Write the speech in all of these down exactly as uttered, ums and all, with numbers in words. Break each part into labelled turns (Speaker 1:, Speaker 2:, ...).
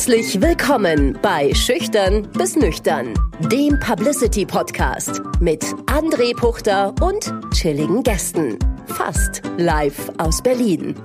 Speaker 1: Herzlich willkommen bei Schüchtern bis Nüchtern, dem Publicity-Podcast mit André Puchter und chilligen Gästen. Fast live aus Berlin.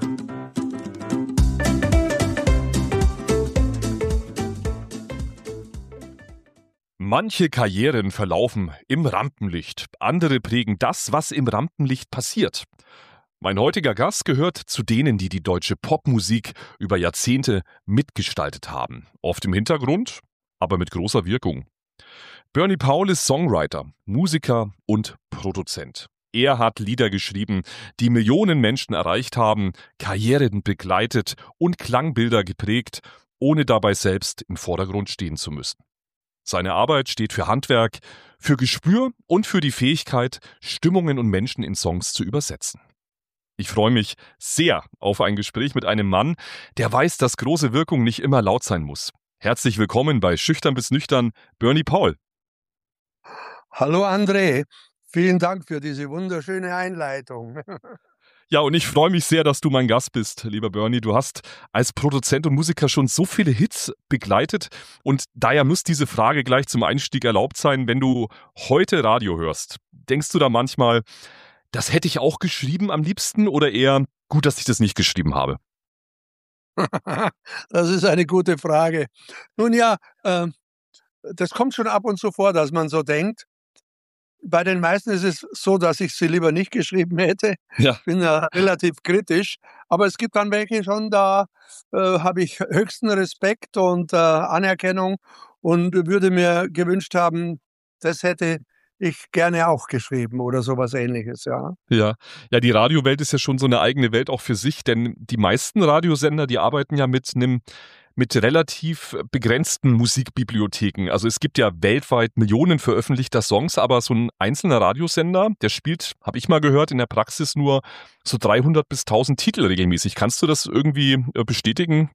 Speaker 2: Manche Karrieren verlaufen im Rampenlicht, andere prägen das, was im Rampenlicht passiert. Mein heutiger Gast gehört zu denen, die die deutsche Popmusik über Jahrzehnte mitgestaltet haben. Oft im Hintergrund, aber mit großer Wirkung. Bernie Paul ist Songwriter, Musiker und Produzent. Er hat Lieder geschrieben, die Millionen Menschen erreicht haben, Karrieren begleitet und Klangbilder geprägt, ohne dabei selbst im Vordergrund stehen zu müssen. Seine Arbeit steht für Handwerk, für Gespür und für die Fähigkeit, Stimmungen und Menschen in Songs zu übersetzen. Ich freue mich sehr auf ein Gespräch mit einem Mann, der weiß, dass große Wirkung nicht immer laut sein muss. Herzlich willkommen bei Schüchtern bis Nüchtern, Bernie Paul.
Speaker 3: Hallo André, vielen Dank für diese wunderschöne Einleitung.
Speaker 2: Ja, und ich freue mich sehr, dass du mein Gast bist, lieber Bernie. Du hast als Produzent und Musiker schon so viele Hits begleitet und daher muss diese Frage gleich zum Einstieg erlaubt sein, wenn du heute Radio hörst. Denkst du da manchmal, das hätte ich auch geschrieben am liebsten oder eher gut, dass ich das nicht geschrieben habe?
Speaker 3: Das ist eine gute Frage. Nun ja, äh, das kommt schon ab und zu vor, dass man so denkt. Bei den meisten ist es so, dass ich sie lieber nicht geschrieben hätte.
Speaker 2: Ja.
Speaker 3: Ich bin ja relativ kritisch. Aber es gibt dann welche schon, da äh, habe ich höchsten Respekt und äh, Anerkennung und würde mir gewünscht haben, das hätte ich gerne auch geschrieben oder sowas Ähnliches, ja.
Speaker 2: Ja, ja, die Radiowelt ist ja schon so eine eigene Welt auch für sich, denn die meisten Radiosender, die arbeiten ja mit einem mit relativ begrenzten Musikbibliotheken. Also es gibt ja weltweit Millionen veröffentlichter Songs, aber so ein einzelner Radiosender, der spielt, habe ich mal gehört, in der Praxis nur so dreihundert bis tausend Titel regelmäßig. Kannst du das irgendwie bestätigen?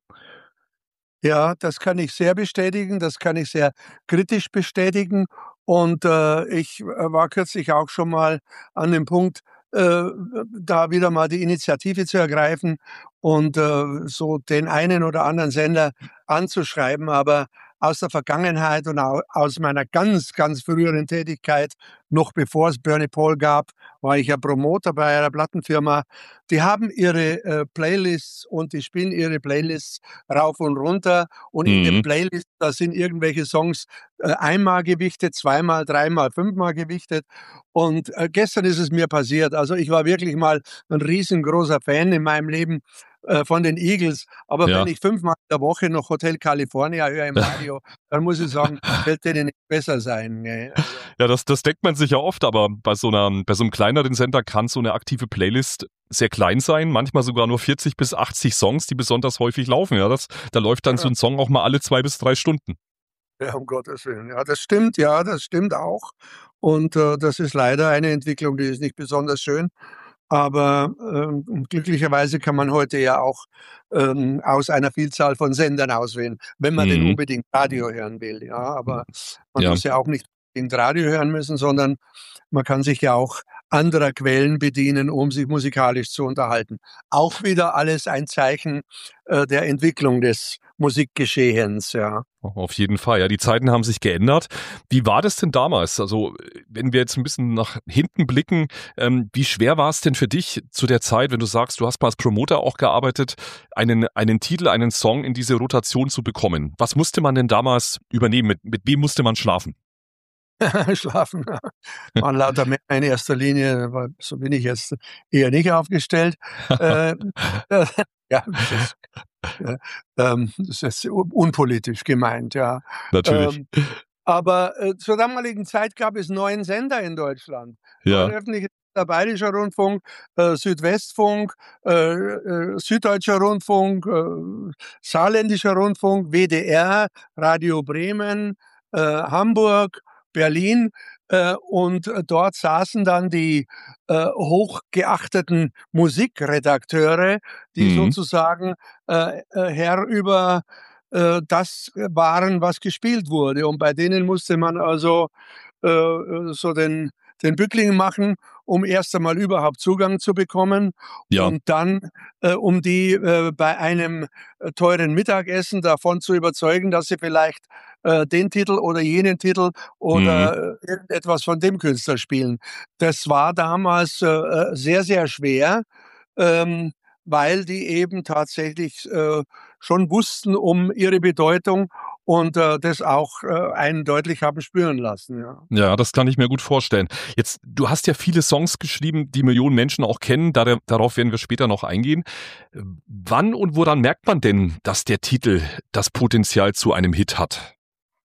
Speaker 3: Ja, das kann ich sehr bestätigen, das kann ich sehr kritisch bestätigen. Und äh, ich war kürzlich auch schon mal an dem Punkt, äh, da wieder mal die Initiative zu ergreifen und äh, so den einen oder anderen Sender anzuschreiben. Aber aus der Vergangenheit und au- aus meiner ganz, ganz früheren Tätigkeit, noch bevor es Bernie Paul gab, war ich ja Promoter bei einer Plattenfirma. Die haben ihre äh, Playlists und die spielen ihre Playlists rauf und runter. Und in den
Speaker 2: Mhm.
Speaker 3: Playlists, da sind irgendwelche Songs äh, einmal gewichtet, zweimal, dreimal, fünfmal gewichtet. Und äh, gestern ist es mir passiert. Also ich war wirklich mal ein riesengroßer Fan in meinem Leben äh, von den Eagles. Aber
Speaker 2: Ja.
Speaker 3: wenn ich fünfmal in der Woche noch Hotel California höre im Radio, dann muss ich sagen, wird denen nicht besser sein. Ne? Also,
Speaker 2: Ja, das, das denkt man sich ja oft, aber bei so, einer, bei so einem kleineren Sender kann so eine aktive Playlist sehr klein sein, manchmal sogar nur vierzig bis achtzig Songs, die besonders häufig laufen. Ja, das, da läuft dann so ein Song auch mal alle zwei bis drei Stunden.
Speaker 3: ja, um Gottes Willen. Ja, das stimmt, ja, das stimmt auch. Und äh, das ist leider eine Entwicklung, die ist nicht besonders schön. Aber ähm, glücklicherweise kann man heute ja auch ähm, aus einer Vielzahl von Sendern auswählen, wenn man denn
Speaker 2: Mhm.
Speaker 3: unbedingt Radio hören will. Ja, aber man
Speaker 2: Ja.
Speaker 3: muss ja auch nicht unbedingt Radio hören müssen, sondern man kann sich ja auch anderer Quellen bedienen, um sich musikalisch zu unterhalten. Auch wieder alles ein Zeichen äh, der Entwicklung des Musikgeschehens, ja.
Speaker 2: Auf jeden Fall, ja, die Zeiten haben sich geändert. Wie war das denn damals? Also, wenn wir jetzt ein bisschen nach hinten blicken, ähm, wie schwer war es denn für dich zu der Zeit, wenn du sagst, du hast mal als Promoter auch gearbeitet, einen, einen Titel, einen Song in diese Rotation zu bekommen? Was musste man denn damals übernehmen? Mit, mit wem musste man schlafen?
Speaker 3: Schlafen waren lauter Männer in erster Linie, weil so bin ich jetzt eher nicht aufgestellt. Äh, äh, ja, das ist, äh, ähm, das ist unpolitisch gemeint, ja.
Speaker 2: Natürlich.
Speaker 3: Ähm, aber äh, zur damaligen Zeit gab es neun Sender in Deutschland.
Speaker 2: Ja.
Speaker 3: Öffentlicher Bayerischer Rundfunk, äh, Südwestfunk, äh, äh, Süddeutscher Rundfunk, äh, Saarländischer Rundfunk, W D R, Radio Bremen, äh, Hamburg, Berlin, äh, und äh, dort saßen dann die äh, hochgeachteten Musikredakteure, die
Speaker 2: Mhm.
Speaker 3: sozusagen äh, äh, Herr über äh, das waren, was gespielt wurde. Und bei denen musste man also äh, so den den Bückling machen, um erst einmal überhaupt Zugang zu bekommen
Speaker 2: Ja.
Speaker 3: und dann, äh, um die äh, bei einem äh, teuren Mittagessen davon zu überzeugen, dass sie vielleicht äh, den Titel oder jenen Titel
Speaker 2: Mhm.
Speaker 3: oder äh, irgendetwas von dem Künstler spielen. Das war damals äh, äh, sehr, sehr schwer, ähm, weil die eben tatsächlich äh, schon wussten um ihre Bedeutung und äh, das auch äh, einen deutlich haben spüren lassen. Ja.
Speaker 2: Ja, das kann ich mir gut vorstellen. Jetzt, du hast ja viele Songs geschrieben, die Millionen Menschen auch kennen. Dar- Darauf werden wir später noch eingehen. Äh, Wann und woran merkt man denn, dass der Titel das Potenzial zu einem Hit hat?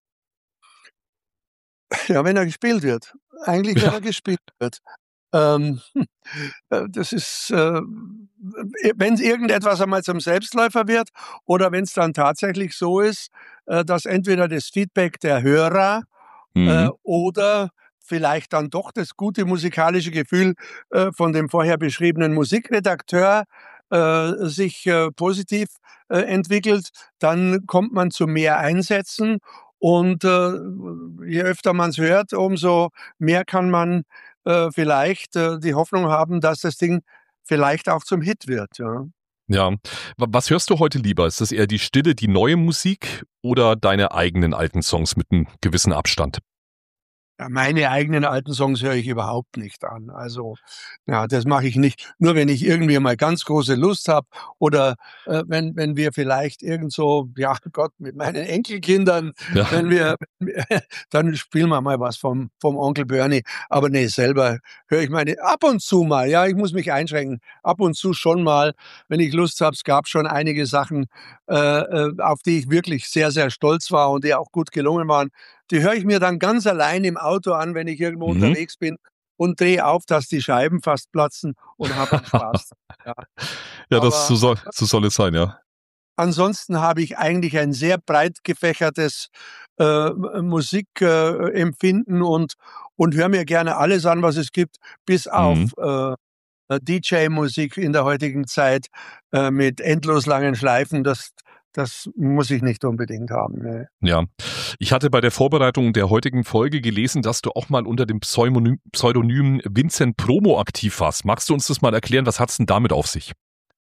Speaker 3: Ja, wenn er gespielt wird. Eigentlich, wenn
Speaker 2: Ja.
Speaker 3: er gespielt wird. Ähm, äh, das ist, äh, wenn irgendetwas einmal zum Selbstläufer wird oder wenn es dann tatsächlich so ist, äh, dass entweder das Feedback der Hörer äh,
Speaker 2: Mhm.
Speaker 3: oder vielleicht dann doch das gute musikalische Gefühl äh, von dem vorher beschriebenen Musikredakteur äh, sich äh, positiv äh, entwickelt, dann kommt man zu mehr Einsätzen und äh, je öfter man es hört, umso mehr kann man äh, vielleicht äh, die Hoffnung haben, dass das Ding vielleicht auch zum Hit wird. Ja.
Speaker 2: Ja. Wa- Was hörst du heute lieber? Ist das eher die Stille, die neue Musik oder deine eigenen alten Songs mit einem gewissen Abstand?
Speaker 3: Ja, meine eigenen alten Songs höre ich überhaupt nicht an. Also, ja, das mache ich nicht. Nur wenn ich irgendwie mal ganz große Lust habe oder äh, wenn, wenn wir vielleicht irgend so, ja Gott, mit meinen Enkelkindern,
Speaker 2: Ja.
Speaker 3: wenn wir, dann spielen wir mal was vom, vom Onkel Bernie. Aber nee, selber höre ich meine, ab und zu mal, ja, ich muss mich einschränken, ab und zu schon mal, wenn ich Lust habe. Es gab schon einige Sachen, äh, äh, auf die ich wirklich sehr, sehr stolz war und die auch gut gelungen waren. Die höre ich mir dann ganz allein im Auto an, wenn ich irgendwo
Speaker 2: Mhm.
Speaker 3: unterwegs bin und drehe auf, dass die Scheiben fast platzen und habe dann Spaß. Ja.
Speaker 2: Ja, das so
Speaker 3: Aber
Speaker 2: soll, so soll es sein, ja.
Speaker 3: ansonsten habe ich eigentlich ein sehr breit gefächertes äh, Musikempfinden äh, Empfinden und, und höre mir gerne alles an, was es gibt, bis
Speaker 2: Mhm.
Speaker 3: auf äh, D J-Musik in der heutigen Zeit äh, mit endlos langen Schleifen. Das, das muss ich nicht unbedingt haben. Ne.
Speaker 2: Ja. Ich hatte bei der Vorbereitung der heutigen Folge gelesen, dass du auch mal unter dem Pseudonym, Pseudonym Vincent Promo aktiv warst. Magst du uns das mal erklären? Was hat's denn damit auf sich?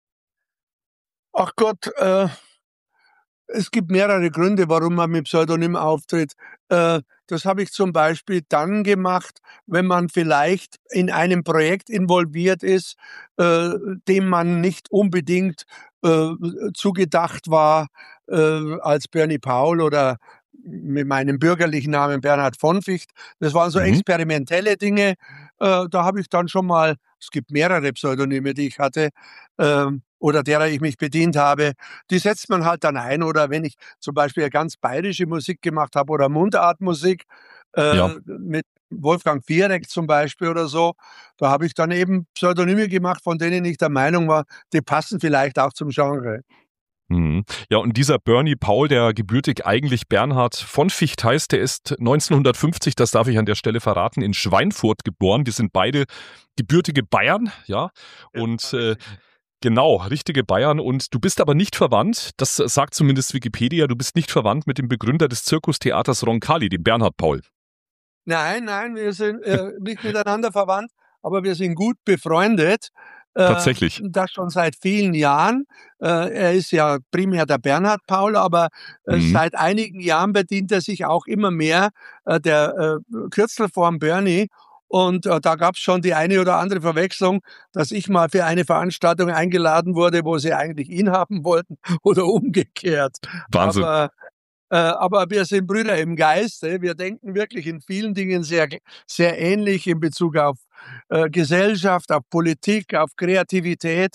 Speaker 3: Ach Gott, äh, es gibt mehrere Gründe, warum man mit Pseudonym auftritt. Äh, das habe ich zum Beispiel dann gemacht, wenn man vielleicht in einem Projekt involviert ist, äh, dem man nicht unbedingt äh, zugedacht war äh, als Bernie Paul oder mit meinem bürgerlichen Namen Bernhard von Ficht. Das waren so
Speaker 2: Mhm.
Speaker 3: experimentelle Dinge. Äh, da habe ich dann schon mal, es gibt mehrere Pseudonyme, die ich hatte ähm, oder derer ich mich bedient habe. Die setzt man halt dann ein. Oder wenn ich zum Beispiel ganz bayerische Musik gemacht habe oder Mundartmusik
Speaker 2: Ja.
Speaker 3: äh, mit Wolfgang Fierek zum Beispiel oder so, da habe ich dann eben Pseudonyme gemacht, von denen ich der Meinung war, die passen vielleicht auch zum Genre.
Speaker 2: Mhm. Ja, und dieser Bernie Paul, der gebürtig eigentlich Bernhard von Ficht heißt, der ist neunzehnhundertfünfzig, das darf ich an der Stelle verraten, in Schweinfurt geboren. Wir sind beide gebürtige Bayern, ja. Und äh, genau, richtige Bayern. Und du bist aber nicht verwandt, das sagt zumindest Wikipedia, du bist nicht verwandt mit dem Begründer des Zirkustheaters Roncalli, dem Bernhard Paul.
Speaker 3: Nein, nein, wir sind äh, nicht miteinander verwandt, aber wir sind gut befreundet. Äh,
Speaker 2: Tatsächlich.
Speaker 3: das schon seit vielen Jahren. Äh, er ist ja primär der Bernhard Paul, aber äh,
Speaker 2: Mhm.
Speaker 3: seit einigen Jahren bedient er sich auch immer mehr äh, der äh, Kürzelform Bernie. Und äh, da gab es schon die eine oder andere Verwechslung, dass ich mal für eine Veranstaltung eingeladen wurde, wo sie eigentlich ihn haben wollten oder umgekehrt.
Speaker 2: Wahnsinn.
Speaker 3: Aber äh, aber wir sind Brüder im Geiste. Wir denken wirklich in vielen Dingen sehr, sehr ähnlich in Bezug auf äh, Gesellschaft, auf Politik, auf Kreativität.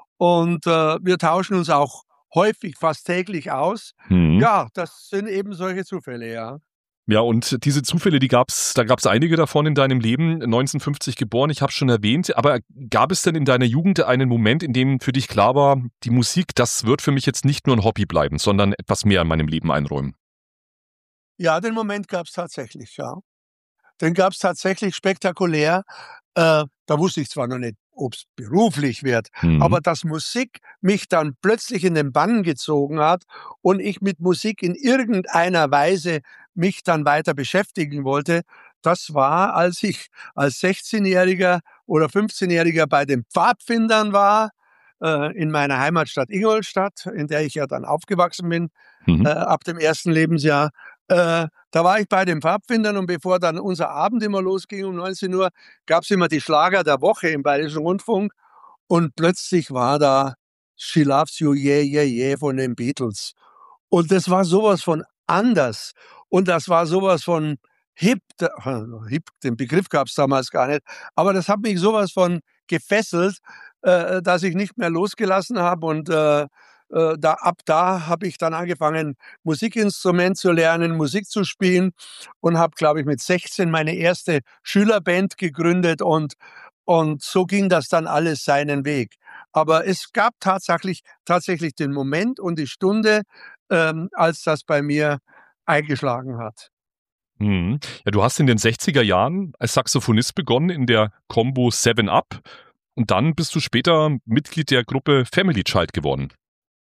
Speaker 3: Und äh, wir tauschen uns auch häufig, fast täglich aus.
Speaker 2: Mhm.
Speaker 3: Ja, das sind eben solche Zufälle, ja.
Speaker 2: Ja, und diese Zufälle, die gab's, da gab's einige davon in deinem Leben, neunzehnhundertfünfzig geboren, ich habe schon erwähnt, aber gab es denn in deiner Jugend einen Moment, in dem für dich klar war, die Musik, das wird für mich jetzt nicht nur ein Hobby bleiben, sondern etwas mehr in meinem Leben einräumen?
Speaker 3: Ja, den Moment gab es tatsächlich, ja. Den gab es tatsächlich spektakulär. Äh, da wusste ich zwar noch nicht, ob es beruflich wird,
Speaker 2: Mhm.
Speaker 3: aber dass Musik mich dann plötzlich in den Bann gezogen hat und ich mit Musik in irgendeiner Weise mich dann weiter beschäftigen wollte, das war, als ich als sechzehnjähriger oder fünfzehnjähriger bei den Pfadfindern war, äh, in meiner Heimatstadt Ingolstadt, in der ich ja dann aufgewachsen bin,
Speaker 2: Mhm.
Speaker 3: äh, ab dem ersten Lebensjahr. Äh, da war ich bei den Pfadfindern und bevor dann unser Abend immer losging um neunzehn Uhr, gab es immer die Schlager der Woche im Bayerischen Rundfunk und plötzlich war da She Loves You, Yeah, Yeah, Yeah von den Beatles. Und das war sowas von anders und das war sowas von hip, da hip, den Begriff gab es damals gar nicht, aber das hat mich sowas von gefesselt, äh, dass ich nicht mehr losgelassen habe und, äh, äh, da ab da habe ich dann angefangen, Musikinstrument zu lernen, Musik zu spielen und habe, glaube ich, mit sechzehn meine erste Schülerband gegründet und und so ging das dann alles seinen Weg. Aber es gab tatsächlich tatsächlich den Moment und die Stunde, ähm, als das bei mir eingeschlagen hat.
Speaker 2: Mhm. Ja, du hast in den sechziger Jahren als Saxophonist begonnen in der Combo Seven Up und dann bist du später Mitglied der Gruppe Family Child geworden.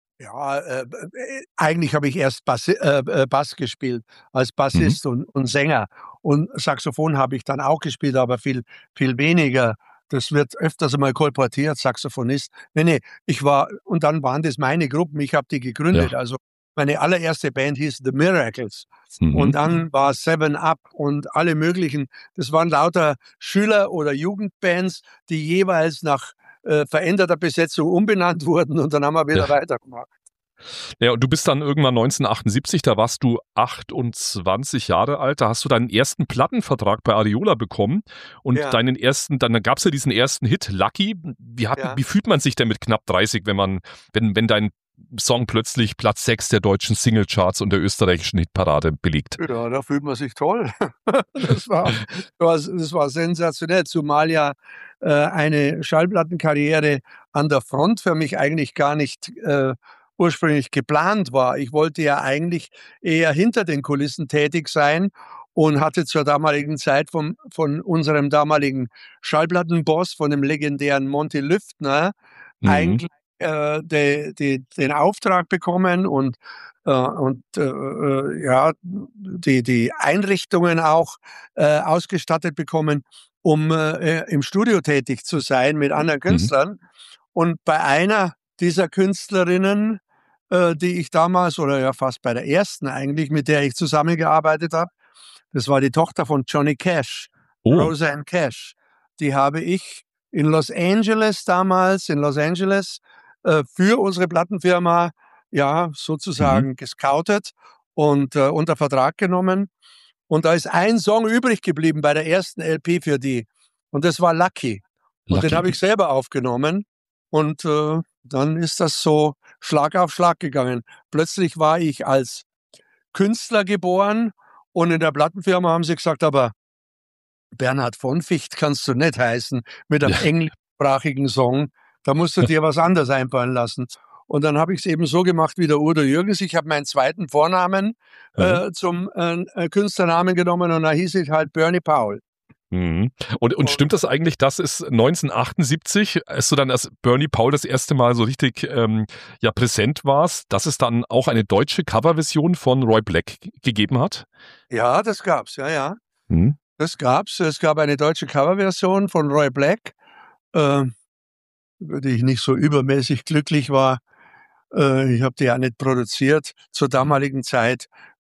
Speaker 3: Ja, äh, äh, eigentlich habe ich erst Bass, äh, äh, Bass gespielt als
Speaker 2: Mhm.
Speaker 3: Bassist und und Sänger. Und Saxophon habe ich dann auch gespielt, aber viel viel weniger. Das wird öfters einmal kolportiert, Saxophonist. Ne, ne, ich war und dann waren das meine Gruppen, ich habe die gegründet.
Speaker 2: Ja.
Speaker 3: Also, meine allererste Band hieß The Miracles und
Speaker 2: Mhm.
Speaker 3: dann war Seven Up und alle möglichen. Das waren lauter Schüler oder Jugendbands, die jeweils nach, äh, veränderter Besetzung umbenannt wurden und dann haben wir wieder
Speaker 2: Ja.
Speaker 3: weitergemacht.
Speaker 2: Ja, und du bist dann irgendwann neunzehnhundertachtundsiebzig, da warst du achtundzwanzig Jahre alt, da hast du deinen ersten Plattenvertrag bei Ariola bekommen und
Speaker 3: Ja,
Speaker 2: deinen ersten, dann gab's ja diesen ersten Hit, Lucky. Wie hat,
Speaker 3: ja.
Speaker 2: wie fühlt man sich denn mit knapp dreißig, wenn man, wenn, wenn dein Song plötzlich Platz sechs der deutschen Singlecharts und der österreichischen Hitparade belegt?
Speaker 3: Ja, da fühlt man sich toll. Das war das das war sensationell, zumal ja, äh, eine Schallplattenkarriere an der Front für mich eigentlich gar nicht, äh, ursprünglich geplant war. Ich wollte ja eigentlich eher hinter den Kulissen tätig sein und hatte zur damaligen Zeit vom von unserem damaligen Schallplattenboss, von dem legendären Monty Lüftner,
Speaker 2: Mhm.
Speaker 3: eigentlich, äh, de de den Auftrag bekommen und äh, und, äh, äh, ja, die die Einrichtungen auch, äh, ausgestattet bekommen, um, äh, im Studio tätig zu sein mit anderen
Speaker 2: Mhm.
Speaker 3: Künstlern. Und bei einer dieser Künstlerinnen, äh, die ich damals oder ja fast bei der ersten eigentlich, mit der ich zusammengearbeitet habe, das war die Tochter von Johnny Cash,
Speaker 2: Oh.
Speaker 3: Roseanne Cash. Die habe ich in Los Angeles damals in Los Angeles, äh, für unsere Plattenfirma, ja,
Speaker 2: Mhm.
Speaker 3: sozusagen gescoutet und, äh, unter Vertrag genommen. Und da ist ein Song übrig geblieben bei der ersten L P für die und das war „Lucky“. Und den
Speaker 2: Lucky.
Speaker 3: habe ich selber aufgenommen und, äh, dann ist das so Schlag auf Schlag gegangen. Plötzlich war ich als Künstler geboren und in der Plattenfirma haben sie gesagt: „Aber Bernhard von Ficht kannst du nicht heißen mit einem
Speaker 2: Ja.
Speaker 3: englischsprachigen Song. Da musst du dir was anderes einfallen lassen.“ Und dann habe ich's eben so gemacht wie der Udo Jürgens. Ich habe meinen zweiten Vornamen,
Speaker 2: Ja.
Speaker 3: äh, zum, äh, äh, Künstlernamen genommen und da hieß ich halt Bernie Paul.
Speaker 2: Mhm. Und, und
Speaker 3: Und
Speaker 2: stimmt das eigentlich, dass es neunzehnhundertachtundsiebzig, als du dann als Bernie Paul das erste Mal so richtig ähm, ja, präsent warst, dass es dann auch eine deutsche Coverversion von Roy Black g- gegeben hat?
Speaker 3: ja, das gab's, ja, ja.
Speaker 2: Mhm.
Speaker 3: Das gab's. Es gab eine deutsche Coverversion von Roy Black, äh, über die ich nicht so übermäßig glücklich war. Äh, ich habe die ja nicht produziert. Zur damaligen Zeit,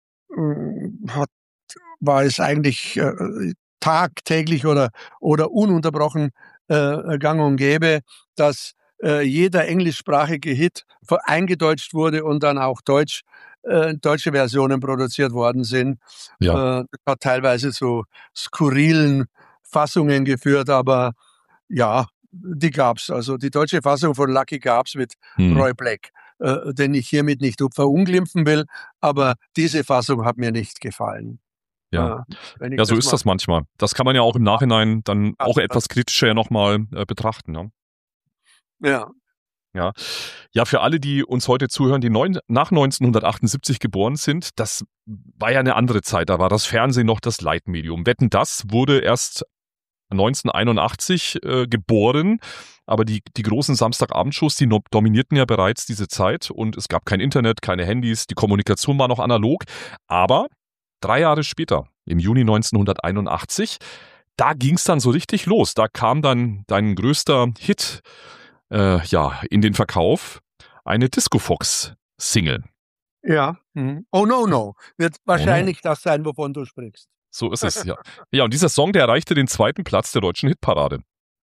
Speaker 3: hm, hat war es eigentlich, äh, tagtäglich oder oder ununterbrochen, äh, gang und gäbe, dass, äh, jeder englischsprachige Hit ver eingedeutscht wurde und dann auch deutsch äh, deutsche Versionen produziert worden sind. Äh,
Speaker 2: Ja.
Speaker 3: das hat teilweise zu skurrilen Fassungen geführt, aber ja, die gab's. Also, die deutsche Fassung von Lucky gab's mit
Speaker 2: Mhm.
Speaker 3: Roy Black, äh, den ich hiermit nicht verunglimpfen will, aber diese Fassung hat mir nicht gefallen.
Speaker 2: Ja.
Speaker 3: Äh, wenn ich
Speaker 2: Ja, so
Speaker 3: das
Speaker 2: ist
Speaker 3: mal
Speaker 2: das manchmal. Das kann man ja auch im Nachhinein dann auch
Speaker 3: fassen darf.
Speaker 2: etwas kritischer ja nochmal äh, betrachten. Ne?
Speaker 3: Ja,
Speaker 2: Ja. Ja, für alle, die uns heute zuhören, die neun, nach neunzehnhundertachtundsiebzig geboren sind, das war ja eine andere Zeit. Da war das Fernsehen noch das Leitmedium. Wetten, das wurde erst neunzehnhunderteinundachtzig äh, geboren, aber die, die großen Samstagabendshows, die no- dominierten ja bereits diese Zeit und es gab kein Internet, keine Handys, die Kommunikation war noch analog, aber drei Jahre später, im Juni neunzehnhunderteinundachtzig, da ging es dann so richtig los. Da kam dann dein größter Hit äh, ja, in den Verkauf, eine Disco-Fox-Single.
Speaker 3: Ja. Mhm. Oh no, no. Wird wahrscheinlich oh no. das sein, wovon du sprichst.
Speaker 2: So ist es, ja. Ja, und dieser Song, der erreichte den zweiten Platz der deutschen Hitparade.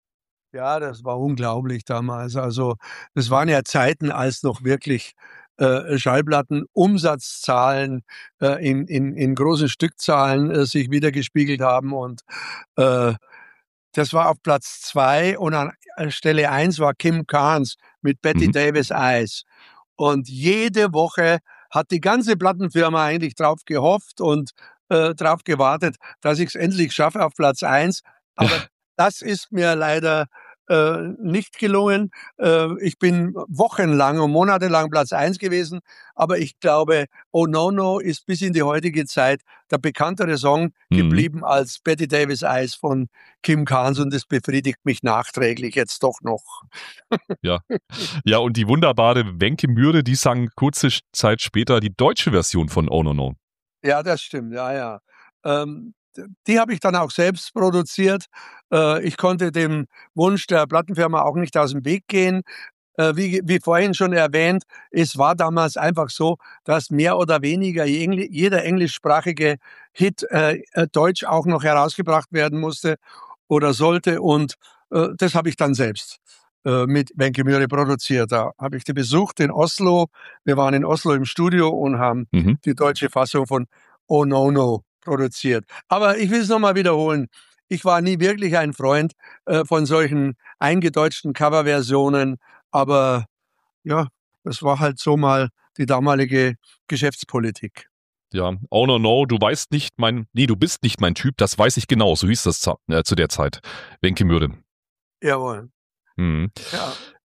Speaker 3: Ja, das war unglaublich damals. Also, das waren ja Zeiten, als noch wirklich äh, Schallplatten Umsatzzahlen äh, in, in, in großen Stückzahlen äh, sich wiedergespiegelt haben. Und äh, das war auf Platz zwei und an Stelle eins war Kim Carnes mit Betty mhm. Davis Eyes. Und jede Woche hat die ganze Plattenfirma eigentlich drauf gehofft und äh, drauf gewartet, dass ich es endlich schaffe auf Platz eins. Aber das ist mir leider äh, nicht gelungen. Äh, ich bin wochenlang und monatelang Platz eins gewesen, aber ich glaube, Oh No No ist bis in die heutige Zeit der bekanntere Song mhm. geblieben als Betty Davis Eyes von Kim Carnes und das befriedigt mich nachträglich jetzt doch noch.
Speaker 2: Ja. Ja, und die wunderbare Wenke Mühre, die sang kurze Zeit später die deutsche Version von Oh No No.
Speaker 3: Ja, das stimmt, ja, ja. Ähm, die habe ich dann auch selbst produziert. Äh, ich konnte dem Wunsch der Plattenfirma auch nicht aus dem Weg gehen. Äh, wie, wie vorhin schon erwähnt, es war damals einfach so, dass mehr oder weniger jeder englischsprachige Hit äh, deutsch auch noch herausgebracht werden musste oder sollte. Und äh, das habe ich dann selbst äh, mit Wenke Mühre produziert. Da habe ich die besucht in Oslo. Wir waren in Oslo im Studio und haben mhm. die deutsche Fassung von Oh No No produziert. Aber ich will es nochmal wiederholen. Ich war nie wirklich ein Freund äh, von solchen eingedeutschten Coverversionen, aber ja, das war halt so mal die damalige Geschäftspolitik.
Speaker 2: Ja, Oh No No, du weißt nicht mein, nee, du bist nicht mein Typ, das weiß ich genau, so hieß das äh, zu der Zeit. Wenke Mühre.
Speaker 3: Jawohl.
Speaker 2: Mhm.
Speaker 3: Ja.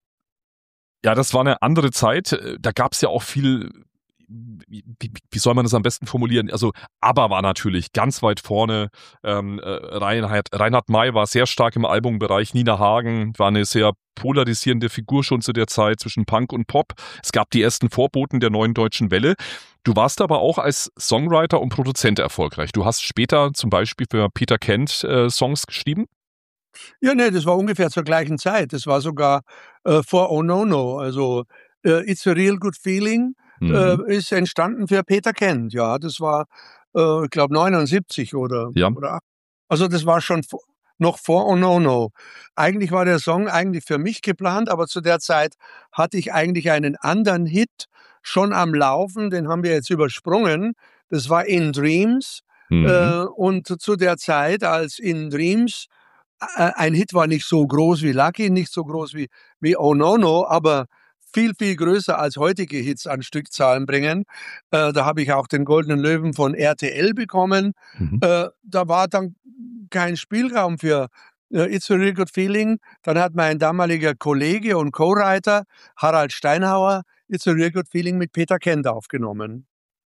Speaker 2: Ja, das war eine andere Zeit, da gab es ja auch viel, Wie, wie, wie soll man das am besten formulieren? Also ABBA war natürlich ganz weit vorne, ähm, Reinhard, Reinhard May war sehr stark im Albumbereich, Nina Hagen war eine sehr polarisierende Figur schon zu der Zeit zwischen Punk und Pop. Es gab die ersten Vorboten der neuen deutschen Welle. Du warst aber auch als Songwriter und Produzent erfolgreich. Du hast später zum Beispiel für Peter Kent äh, Songs geschrieben?
Speaker 3: Ja, nee, das war ungefähr zur gleichen Zeit. Das war sogar äh, vor Oh No No. Also äh, It's a Real Good Feeling mhm. äh, ist entstanden für Peter Kent. Ja, das war, äh, ich glaube, neunundsiebzig oder,
Speaker 2: ja.
Speaker 3: oder also das war schon vor, noch vor Oh No No. Eigentlich war der Song eigentlich für mich geplant, aber zu der Zeit hatte ich eigentlich einen anderen Hit schon am Laufen. Den haben wir jetzt übersprungen. Das war In Dreams. Mhm. Äh, und zu der Zeit, als In Dreams ein Hit war, nicht so groß wie Lucky, nicht so groß wie, wie Oh No No, aber viel, viel größer als heutige Hits an Stückzahlen bringen. Äh, da habe ich auch den Goldenen Löwen von R T L bekommen. Mhm. Äh, da war dann kein Spielraum für äh, It's a Real Good Feeling. Dann hat mein damaliger Kollege und Co-Writer Harald Steinhauer It's a Real Good Feeling mit Peter Kent aufgenommen.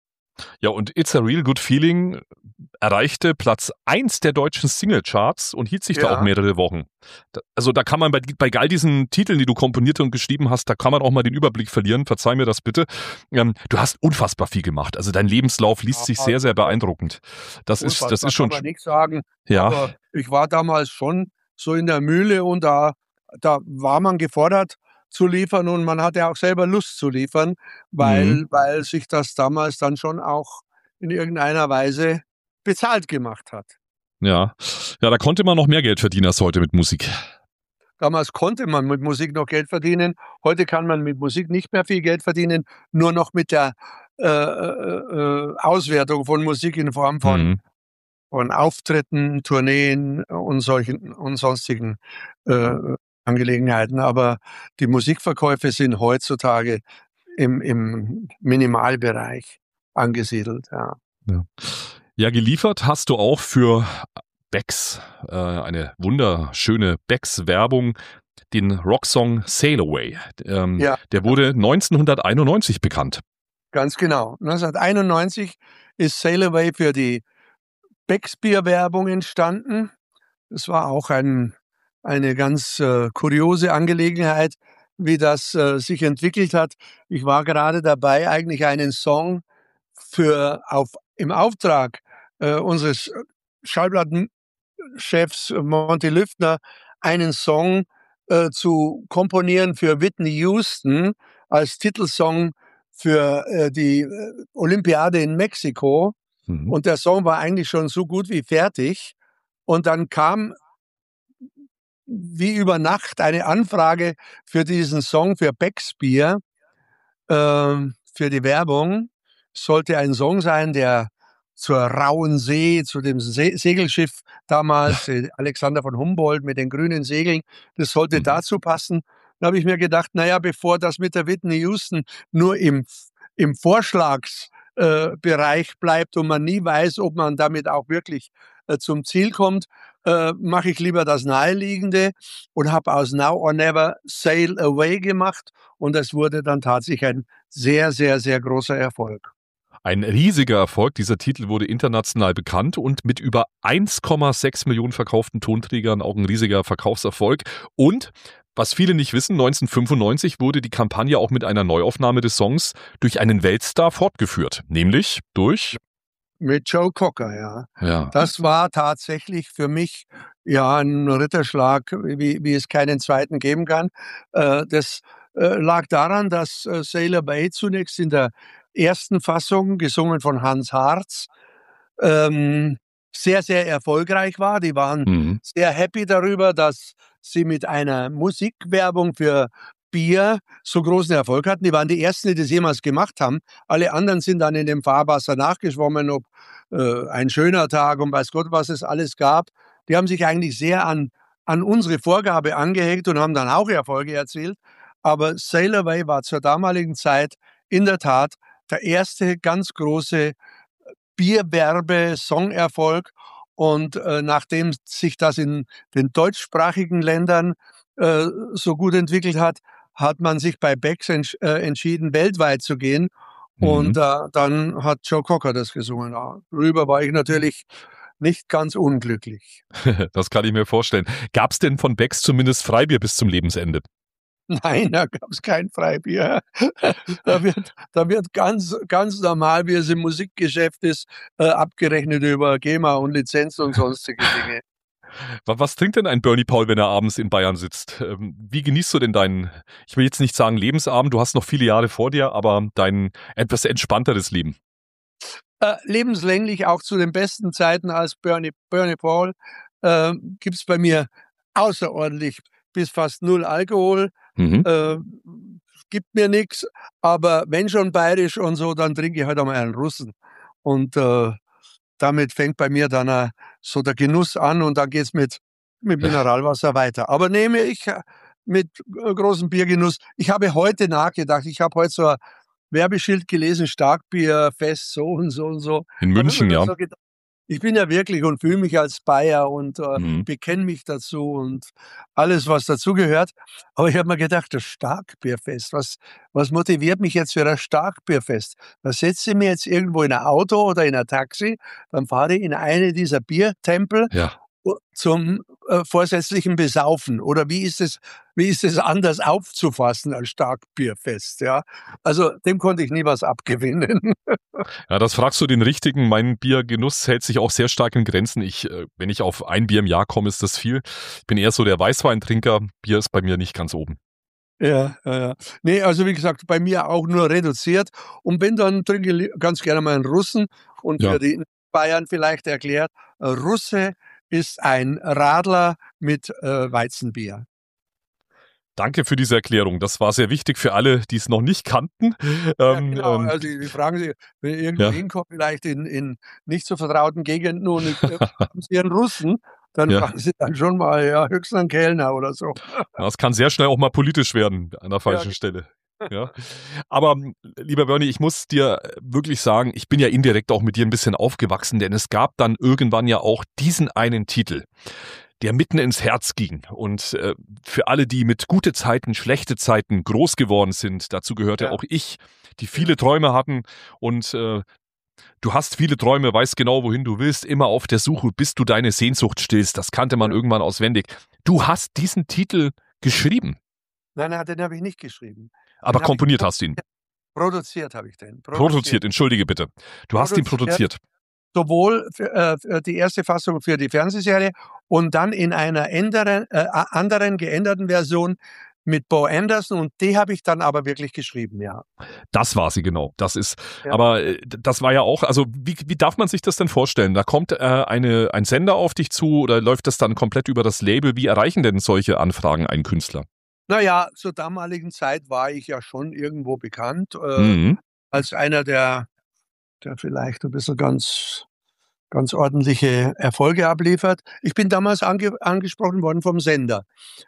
Speaker 2: Ja, und It's a Real Good Feeling erreichte Platz eins der deutschen Singlecharts und hielt sich ja. da auch mehrere Wochen. Also da kann man bei, bei all diesen Titeln, die du komponiert und geschrieben hast, da kann man auch mal den Überblick verlieren. Verzeih mir das bitte. Ähm, du hast unfassbar viel gemacht. Also dein Lebenslauf liest ja, sich sehr, sehr beeindruckend. Das ist, das ist schon...
Speaker 3: Kann man nichts sagen.
Speaker 2: Ja.
Speaker 3: Aber ich war damals schon so in der Mühle und da, da war man gefordert zu liefern und man hatte auch selber Lust zu liefern, weil, mhm. weil sich das damals dann schon auch in irgendeiner Weise bezahlt gemacht hat.
Speaker 2: Ja. Ja, da konnte man noch mehr Geld verdienen als heute mit Musik.
Speaker 3: Damals konnte man mit Musik noch Geld verdienen. Heute kann man mit Musik nicht mehr viel Geld verdienen, nur noch mit der äh, äh, Auswertung von Musik in Form von, mhm. von Auftritten, Tourneen und solchen und sonstigen äh, Angelegenheiten. Aber die Musikverkäufe sind heutzutage im, im Minimalbereich angesiedelt. Ja.
Speaker 2: Ja. Ja, geliefert hast du auch für Becks, äh, eine wunderschöne Becks-Werbung, den Rocksong Sail Away. Ähm, ja. Der wurde neunzehnhunderteinundneunzig bekannt.
Speaker 3: Ganz genau. neunzehnhunderteinundneunzig ist Sail Away für die Becks Bier-Werbung entstanden. Das war auch ein, eine ganz äh, kuriose Angelegenheit, wie das äh, sich entwickelt hat. Ich war gerade dabei, eigentlich einen Song für auf im Auftrag äh, unseres Schallplattenchefs Monty Lüftner, einen Song äh, zu komponieren für Whitney Houston als Titelsong für äh, die äh, Olympiade in Mexiko.
Speaker 2: Mhm.
Speaker 3: Und der Song war eigentlich schon so gut wie fertig. Und dann kam wie über Nacht eine Anfrage für diesen Song für Beck's Bier, äh, für die Werbung. Es sollte ein Song sein, der zur Rauen See, zu dem Se- Segelschiff damals, äh, Alexander von Humboldt mit den grünen Segeln, das sollte
Speaker 2: Mhm.
Speaker 3: dazu passen. Da habe ich mir gedacht, naja, bevor das mit der Whitney Houston nur im, im Vorschlagsbereich äh, bleibt und man nie weiß, ob man damit auch wirklich äh, zum Ziel kommt, äh, mache ich lieber das Naheliegende und habe aus Now or Never Sail Away gemacht. Und es wurde dann tatsächlich ein sehr, sehr, sehr großer Erfolg.
Speaker 2: Ein riesiger Erfolg. Dieser Titel wurde international bekannt und mit über eins Komma sechs Millionen verkauften Tonträgern auch ein riesiger Verkaufserfolg. Und was viele nicht wissen, neunzehnhundertfünfundneunzig wurde die Kampagne auch mit einer Neuaufnahme des Songs durch einen Weltstar fortgeführt, nämlich durch
Speaker 3: Mit Joe Cocker, ja.
Speaker 2: ja.
Speaker 3: Das war tatsächlich für mich ja ein Ritterschlag, wie, wie es keinen zweiten geben kann. Äh, das äh, lag daran, dass äh, Sailor Bay zunächst in der ersten Fassung, gesungen von Hans Harz, ähm, sehr, sehr erfolgreich war. Die waren
Speaker 2: Mhm.
Speaker 3: sehr happy darüber, dass sie mit einer Musikwerbung für Bier so großen Erfolg hatten. Die waren die ersten, die das jemals gemacht haben. Alle anderen sind dann in dem Fahrwasser nachgeschwommen, ob äh, ein schöner Tag und weiß Gott, was es alles gab. Die haben sich eigentlich sehr an, an unsere Vorgabe angehängt und haben dann auch Erfolge erzielt. Aber Sail Away war zur damaligen Zeit in der Tat der erste ganz große Bierwerbe-Songerfolg. Und äh, nachdem sich das in den deutschsprachigen Ländern äh, so gut entwickelt hat, hat man sich bei Becks entsch äh, entschieden, weltweit zu gehen.
Speaker 2: Mhm.
Speaker 3: Und äh, dann hat Joe Cocker das gesungen. Darüber war ich natürlich nicht ganz unglücklich.
Speaker 2: Das kann ich mir vorstellen. Gab es denn von Becks zumindest Freibier bis zum Lebensende?
Speaker 3: Nein, da gab es kein Freibier. Da wird, da wird ganz, ganz normal, wie es im Musikgeschäft ist, äh, abgerechnet über GEMA und Lizenz und sonstige Dinge.
Speaker 2: Was, was trinkt denn ein Bernie Paul, wenn er abends in Bayern sitzt? Ähm, Wie genießt du denn deinen, ich will jetzt nicht sagen Lebensabend, du hast noch viele Jahre vor dir, aber dein etwas entspannteres Leben?
Speaker 3: Äh, lebenslänglich, auch zu den besten Zeiten als Bernie, Bernie Paul, äh, gibt es bei mir außerordentlich bis fast null Alkohol.
Speaker 2: Mhm.
Speaker 3: Äh, gibt mir nichts, aber wenn schon bayerisch und so, dann trinke ich halt einmal einen Russen. Und äh, damit fängt bei mir dann äh, so der Genuss an und dann geht's mit, mit Mineralwasser weiter. Aber nehme ich äh, mit äh, großem Biergenuss. Ich habe heute nachgedacht, ich habe heute so ein Werbeschild gelesen, Starkbierfest, so und so und so.
Speaker 2: In
Speaker 3: Da hab ich
Speaker 2: München,
Speaker 3: mir
Speaker 2: ja.
Speaker 3: so gedacht, ich bin ja wirklich und fühle mich als Bayer und äh,
Speaker 2: Mhm.
Speaker 3: bekenne mich dazu und alles, was dazugehört. Aber ich habe mir gedacht, das Starkbierfest, was, was motiviert mich jetzt für das Starkbierfest? Da setze ich mir jetzt irgendwo in ein Auto oder in ein Taxi, dann fahre ich in eine dieser Biertempel
Speaker 2: Ja.
Speaker 3: zum äh, vorsätzlichen Besaufen. Oder wie ist es, wie ist es anders aufzufassen als Starkbierfest? Ja? Also dem konnte ich nie was abgewinnen.
Speaker 2: Ja, das fragst du den Richtigen. Mein Biergenuss hält sich auch sehr stark in Grenzen. Ich, äh, wenn ich auf ein Bier im Jahr komme, ist das viel. Ich bin eher so der Weißweintrinker. Bier ist bei mir nicht ganz oben.
Speaker 3: Ja, ja, ja. Nee, also wie gesagt, bei mir auch nur reduziert. Und bin dann trinke ich ganz gerne mal einen Russen. Und
Speaker 2: Ja.
Speaker 3: für die Bayern vielleicht erklärt, äh, Russe ist ein Radler mit äh, Weizenbier.
Speaker 2: Danke für diese Erklärung. Das war sehr wichtig für alle, die es noch nicht kannten.
Speaker 3: Ja,
Speaker 2: Ähm,
Speaker 3: genau.
Speaker 2: ähm,
Speaker 3: Also die fragen Sie, wenn ihr irgendwo
Speaker 2: Ja.
Speaker 3: hinkommt, vielleicht in, in nicht so vertrauten Gegenden und ich, äh, haben Sie einen Russen, dann
Speaker 2: Ja.
Speaker 3: fragen Sie dann schon mal, ja, höchstens einen Kellner oder so.
Speaker 2: Das kann sehr schnell auch mal politisch werden an der falschen
Speaker 3: Ja.
Speaker 2: Stelle. Ja. Aber lieber Bernie, ich muss dir wirklich sagen, ich bin ja indirekt auch mit dir ein bisschen aufgewachsen, denn es gab dann irgendwann ja auch diesen einen Titel, der mitten ins Herz ging. Und äh, für alle, die mit gute Zeiten, schlechte Zeiten groß geworden sind, dazu gehörte
Speaker 3: Ja.
Speaker 2: auch ich, die viele Träume hatten und äh, du hast viele Träume, weißt genau, wohin du willst, immer auf der Suche, bis du deine Sehnsucht stillst. Das kannte man irgendwann auswendig. Du hast diesen Titel geschrieben,
Speaker 3: Nein, nein, den habe ich nicht geschrieben.
Speaker 2: aber
Speaker 3: Den hab
Speaker 2: komponiert
Speaker 3: ich
Speaker 2: hast du ihn.
Speaker 3: produziert habe ich den.
Speaker 2: Produziert, entschuldige bitte. Du hast ihn produziert.
Speaker 3: sowohl für, äh, für die erste Fassung für die Fernsehserie und dann in einer änderen, äh, anderen geänderten Version mit Bo Anderson, und die habe ich dann aber wirklich geschrieben, ja.
Speaker 2: Das war sie, genau. Das ist,
Speaker 3: Ja.
Speaker 2: aber äh, das war ja auch, also wie, wie darf man sich das denn vorstellen? Da kommt äh, eine, ein Sender auf dich zu oder läuft das dann komplett über das Label? Wie erreichen denn solche Anfragen einen Künstler?
Speaker 3: Naja, zur damaligen Zeit war ich ja schon irgendwo bekannt, äh,
Speaker 2: Mhm.
Speaker 3: als einer, der, der vielleicht ein bisschen ganz, ganz ordentliche Erfolge abliefert. Ich bin damals ange, angesprochen worden vom Sender.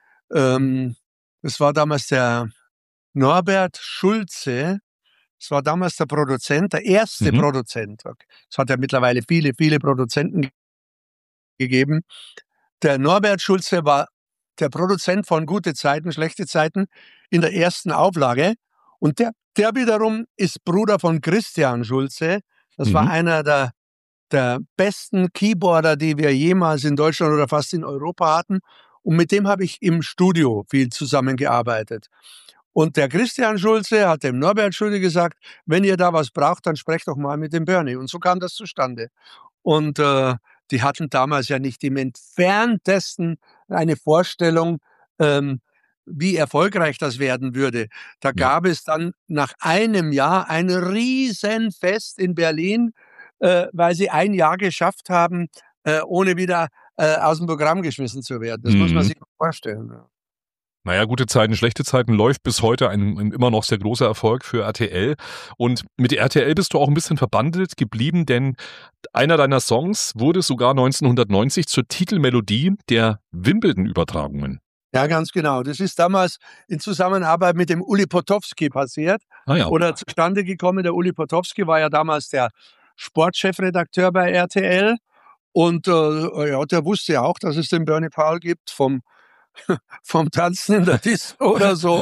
Speaker 3: Ähm, das war damals der Norbert Schulze. Das war damals der Produzent, der erste
Speaker 2: Mhm.
Speaker 3: Produzent. Es hat ja mittlerweile viele, viele Produzenten gegeben. Der Norbert Schulze war der Produzent von Gute Zeiten, Schlechte Zeiten in der ersten Auflage. Und der, der wiederum ist Bruder von Christian Schulze. Das war
Speaker 2: Mhm.
Speaker 3: einer der, der besten Keyboarder, die wir jemals in Deutschland oder fast in Europa hatten. Und mit dem habe ich im Studio viel zusammengearbeitet. Und der Christian Schulze hat dem Norbert Schulze gesagt, wenn ihr da was braucht, dann sprecht doch mal mit dem Bernie. Und so kam das zustande. Und äh, die hatten damals ja nicht im entferntesten eine Vorstellung, ähm, wie erfolgreich das werden würde. Da
Speaker 2: Ja.
Speaker 3: gab es dann nach einem Jahr ein Riesenfest in Berlin, äh, weil sie ein Jahr geschafft haben, äh, ohne wieder äh, aus dem Programm geschmissen zu werden. Das muss man
Speaker 2: Mhm.
Speaker 3: sich vorstellen. Ja.
Speaker 2: Naja, Gute Zeiten, Schlechte Zeiten läuft bis heute ein, ein immer noch sehr großer Erfolg für R T L. Und mit R T L bist du auch ein bisschen verbandelt geblieben, denn einer deiner Songs wurde sogar neunzehnhundertneunzig zur Titelmelodie der Wimbledon-Übertragungen.
Speaker 3: Ja, ganz genau. Das ist damals in Zusammenarbeit mit dem Uli Potowski passiert
Speaker 2: Ah ja.
Speaker 3: oder zustande gekommen. Der Uli Potowski war ja damals der Sportchefredakteur bei R T L und äh, ja, der wusste ja auch, dass es den Bernie Powell gibt vom, vom Tanzen in der Disco oder so.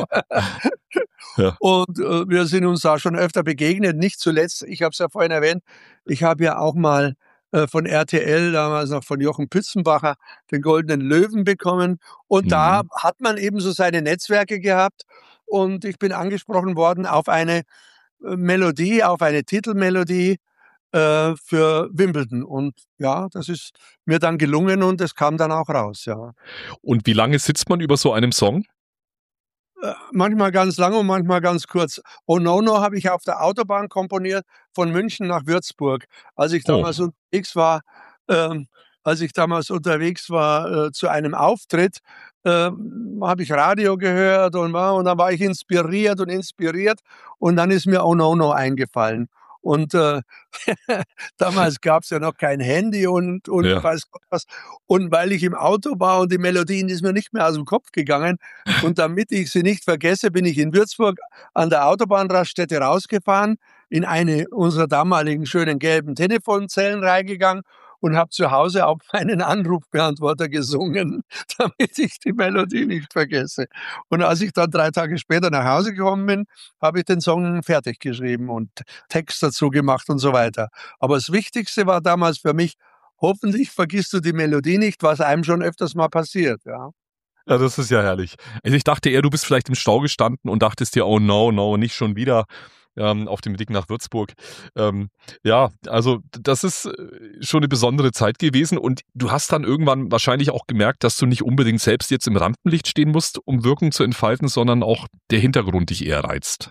Speaker 2: Ja.
Speaker 3: Und äh, wir sind uns da schon öfter begegnet. Nicht zuletzt, ich habe es ja vorhin erwähnt, ich habe ja auch mal äh, von R T L, damals noch von Jochen Pützenbacher, den Goldenen Löwen bekommen. Und
Speaker 2: Mhm.
Speaker 3: da hat man eben so seine Netzwerke gehabt. Und ich bin angesprochen worden auf eine äh, Melodie, auf eine Titelmelodie äh, für Wimbledon. Und ja, das ist mir dann gelungen und es kam dann auch raus, ja.
Speaker 2: Und wie lange sitzt man über so einem Song?
Speaker 3: Äh, manchmal ganz lang und manchmal ganz kurz. Oh No No habe ich auf der Autobahn komponiert von München nach Würzburg. Als ich
Speaker 2: Oh.
Speaker 3: damals unterwegs war, ähm, als ich damals unterwegs war äh, zu einem Auftritt, ähm, habe ich Radio gehört und, war, und dann war ich inspiriert und inspiriert und dann ist mir Oh No No eingefallen. Und äh, damals gab es ja noch kein Handy und, und
Speaker 2: Ja.
Speaker 3: weiß Gott was. Und weil ich im Auto war und die Melodien ist mir nicht mehr aus dem Kopf gegangen, und damit ich sie nicht vergesse, bin ich in Würzburg an der Autobahnraststätte rausgefahren, in eine unserer damaligen schönen gelben Telefonzellen reingegangen und habe zu Hause auf meinen Anrufbeantworter gesungen, damit ich die Melodie nicht vergesse. Und als ich dann drei Tage später nach Hause gekommen bin, habe ich den Song fertig geschrieben und Text dazu gemacht und so weiter. Aber das Wichtigste war damals für mich, hoffentlich vergisst du die Melodie nicht, was einem schon öfters mal passiert, ja.
Speaker 2: Ja, das ist ja herrlich. Also ich dachte eher, du bist vielleicht im Stau gestanden und dachtest dir, oh no, no, nicht schon wieder ähm, auf dem Weg nach Würzburg. Ähm, ja, also das ist äh, schon eine besondere Zeit gewesen und du hast dann irgendwann wahrscheinlich auch gemerkt, dass du nicht unbedingt selbst jetzt im Rampenlicht stehen musst, um Wirkung zu entfalten, sondern auch der Hintergrund dich eher reizt.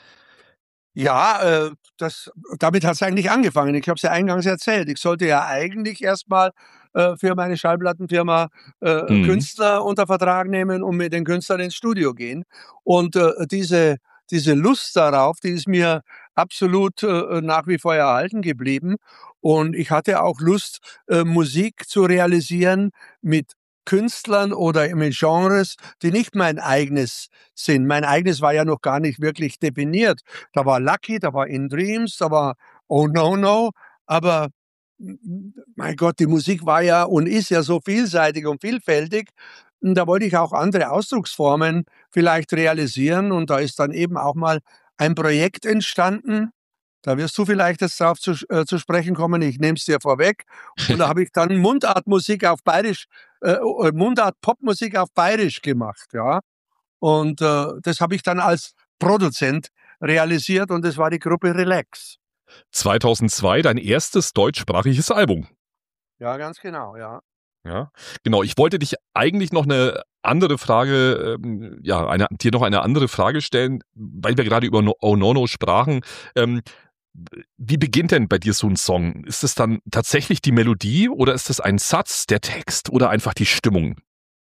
Speaker 3: Ja, äh, das, damit hat es eigentlich angefangen. Ich habe es ja eingangs erzählt. Ich sollte ja eigentlich erstmal äh, für meine Schallplattenfirma äh,
Speaker 2: Mhm.
Speaker 3: Künstler unter Vertrag nehmen und mit den Künstlern ins Studio gehen. Und äh, diese, diese Lust darauf, die ist mir absolut äh, nach wie vor erhalten geblieben. Und ich hatte auch Lust, äh, Musik zu realisieren mit Künstlern oder mit Genres, die nicht mein eigenes sind. Mein eigenes war ja noch gar nicht wirklich definiert. Da war Lucky, da war In Dreams, da war Oh No No, aber m- mein Gott, die Musik war ja und ist ja so vielseitig und vielfältig. Und da wollte ich auch andere Ausdrucksformen vielleicht realisieren und da ist dann eben auch mal ein Projekt entstanden. Da wirst du vielleicht jetzt darauf zu, äh, zu sprechen kommen, ich nehme es dir vorweg. Und da habe ich dann Mundartmusik auf Bayerisch, äh, Mundart-Popmusik auf Bayerisch gemacht, ja. Und äh, das habe ich dann als Produzent realisiert und das war die Gruppe Relax.
Speaker 2: zweitausendzwei dein erstes deutschsprachiges Album.
Speaker 3: Ja, ganz genau, ja.
Speaker 2: Ja, genau. Ich wollte dich eigentlich noch eine andere Frage, ähm, ja, eine, dir noch eine andere Frage stellen, weil wir gerade über no, Oh No No sprachen. Ähm, wie beginnt denn bei dir so ein Song? Ist es dann tatsächlich die Melodie oder ist es ein Satz, der Text oder einfach die Stimmung?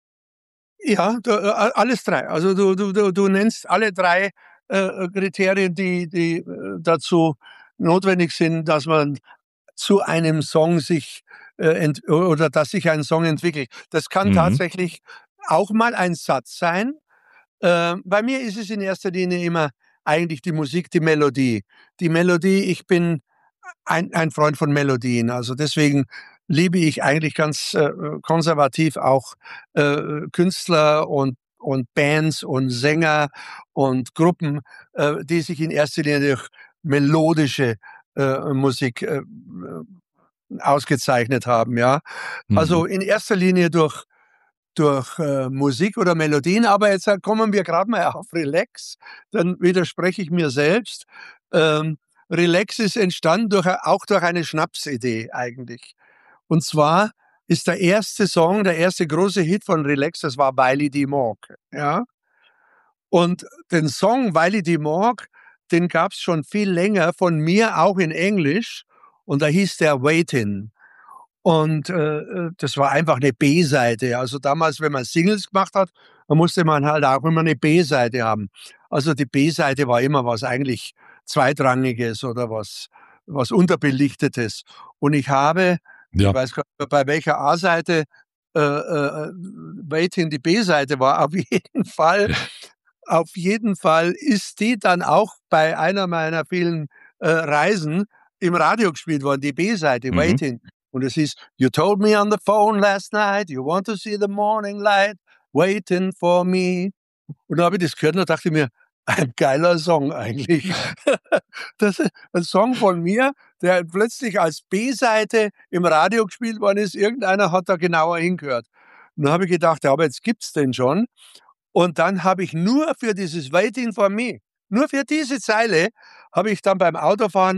Speaker 3: Ja, du, äh, alles drei. Also du, du, du, du nennst alle drei äh, Kriterien, die, die äh, dazu notwendig sind, dass man zu einem Song sich äh, ent oder dass sich ein Song entwickelt. Das kann
Speaker 2: Mhm.
Speaker 3: tatsächlich auch mal ein Satz sein. Äh, bei mir ist es in erster Linie immer eigentlich die Musik, die Melodie. Die Melodie, ich bin ein, ein Freund von Melodien. Also deswegen liebe ich eigentlich ganz äh, konservativ auch äh, Künstler und, und Bands und Sänger und Gruppen, äh, die sich in erster Linie durch melodische äh, Musik äh, ausgezeichnet haben. Ja,
Speaker 2: Mhm.
Speaker 3: also in erster Linie durch durch äh, Musik oder Melodien, aber jetzt äh, kommen wir gerade mal auf Relax, dann widerspreche ich mir selbst. Ähm, Relax ist entstanden durch, auch durch eine Schnapsidee eigentlich. Und zwar ist der erste Song, der erste große Hit von Relax, das war Wiley D. Morgue. Ja? Und den Song Wiley D. Morgue, den gab es schon viel länger von mir, auch in Englisch. Und da hieß der Waitin'. Und äh, äh, das war einfach eine B-Seite. Also damals, wenn man Singles gemacht hat, dann musste man halt auch immer eine B-Seite haben. Also die B-Seite war immer was eigentlich Zweitrangiges oder was, was Unterbelichtetes. Und ich habe, ich
Speaker 2: Ja.
Speaker 3: weiß gar nicht, bei welcher A-Seite äh, äh, Waiting die B-Seite war, auf jeden Fall, auf jeden Fall ist die dann auch bei einer meiner vielen äh, Reisen im Radio gespielt worden, die B-Seite,
Speaker 2: Mhm.
Speaker 3: Waiting. Und es hieß, You told me on the phone last night, you want to see the morning light, waiting for me. Und da habe ich das gehört und da dachte ich mir, ein geiler Song eigentlich. Das ist ein Song von mir, der plötzlich als B-Seite im Radio gespielt worden ist. Irgendeiner hat da genauer hingehört. Und dann habe ich gedacht, ja, aber jetzt gibt's den schon. Und dann habe ich nur für dieses Waiting for Me, nur für diese Zeile, habe ich dann beim Autofahren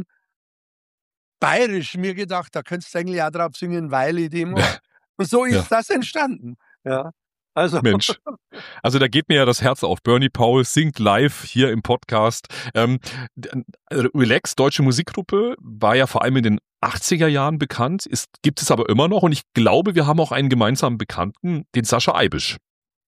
Speaker 3: bayerisch mir gedacht, da könntest du eigentlich auch drauf singen, Wiley D. Morgue. Und so
Speaker 2: Ja,
Speaker 3: ist das entstanden. Ja, also
Speaker 2: Mensch. Also da geht mir ja das Herz auf. Bernie Paul singt live hier im Podcast. Ähm, d- Relax, deutsche Musikgruppe, war ja vor allem in den achtziger Jahren bekannt, ist, gibt es aber immer noch und ich glaube, wir haben auch einen gemeinsamen Bekannten, den Sascha Eibisch.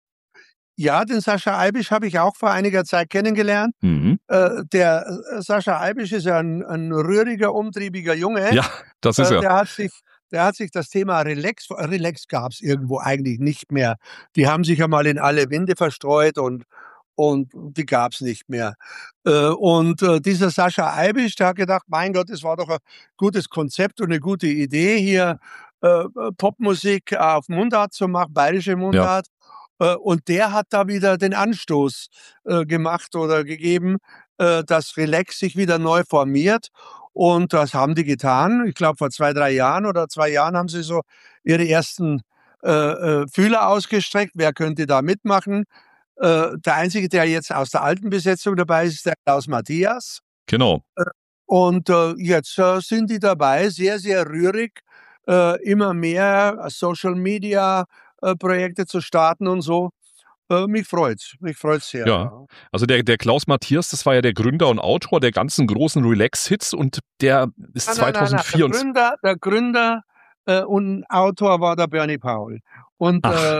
Speaker 3: ja, den Sascha Eibisch habe ich auch vor einiger Zeit kennengelernt.
Speaker 2: Mhm.
Speaker 3: Äh, der äh, Sascha Eibisch ist ja ein, ein rühriger, umtriebiger Junge.
Speaker 2: Ja, das ist
Speaker 3: Äh,
Speaker 2: er.
Speaker 3: der hat sich der hat sich das Thema Relax Relax gab es irgendwo eigentlich nicht mehr. Die haben sich ja mal in alle Winde verstreut und und die gab es nicht mehr. Äh, und äh, dieser Sascha Eibisch, der hat gedacht, mein Gott, das war doch ein gutes Konzept und eine gute Idee, hier äh, Popmusik auf Mundart zu machen, bayerische
Speaker 2: Ja,
Speaker 3: Mundart. Äh, und der hat da wieder den Anstoß äh, gemacht oder gegeben, äh, dass Relax sich wieder neu formiert. Und das haben die getan. Ich glaube, vor zwei, drei Jahren oder zwei Jahren haben sie so ihre ersten äh, äh, Fühler ausgestreckt. Wer könnte da mitmachen? Äh, der Einzige, der jetzt aus der alten Besetzung dabei ist, ist der Klaus Matthias.
Speaker 2: genau.
Speaker 3: Und äh, jetzt äh, sind die dabei, sehr, sehr rührig, äh, immer mehr Social-Media-Projekte zu starten und so. Äh, mich freut's, mich freut's sehr.
Speaker 2: Ja,
Speaker 3: Ja.
Speaker 2: also der, der Klaus Matthias, das war ja der Gründer und Autor der ganzen großen Relax-Hits und der ist
Speaker 3: Nein, nein, nein, nein. Der
Speaker 2: zweitausendvier.
Speaker 3: Gründer, der Gründer äh, und Autor war der Bernie Paul. Und
Speaker 2: Ach,
Speaker 3: äh,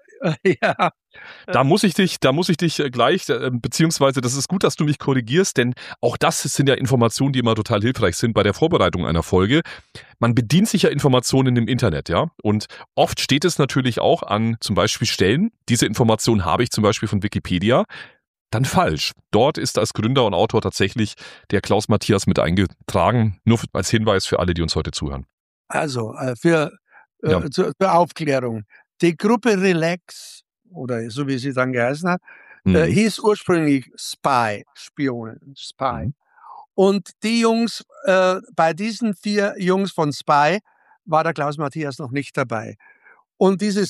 Speaker 3: ja,
Speaker 2: da muss ich dich, da muss ich dich äh, gleich, äh, beziehungsweise das ist gut, dass du mich korrigierst, denn auch das sind ja Informationen, die immer total hilfreich sind bei der Vorbereitung einer Folge. Man bedient sich ja Informationen im Internet, ja, und oft steht es natürlich auch an zum Beispiel Stellen, diese Information habe ich zum Beispiel von Wikipedia, dann falsch. Dort ist als Gründer und Autor tatsächlich der Klaus Matthias mit eingetragen, nur als Hinweis für alle, die uns heute zuhören.
Speaker 3: also äh, für
Speaker 2: Ja.
Speaker 3: äh, zur, zur Aufklärung. Die Gruppe Relax, oder so wie sie dann geheißen hat, äh,
Speaker 2: Mhm.
Speaker 3: hieß ursprünglich Spy, Spionen, Spy.
Speaker 2: Mhm.
Speaker 3: Und die Jungs, äh, bei diesen vier Jungs von Spy war der Klaus Matthias noch nicht dabei. Und diese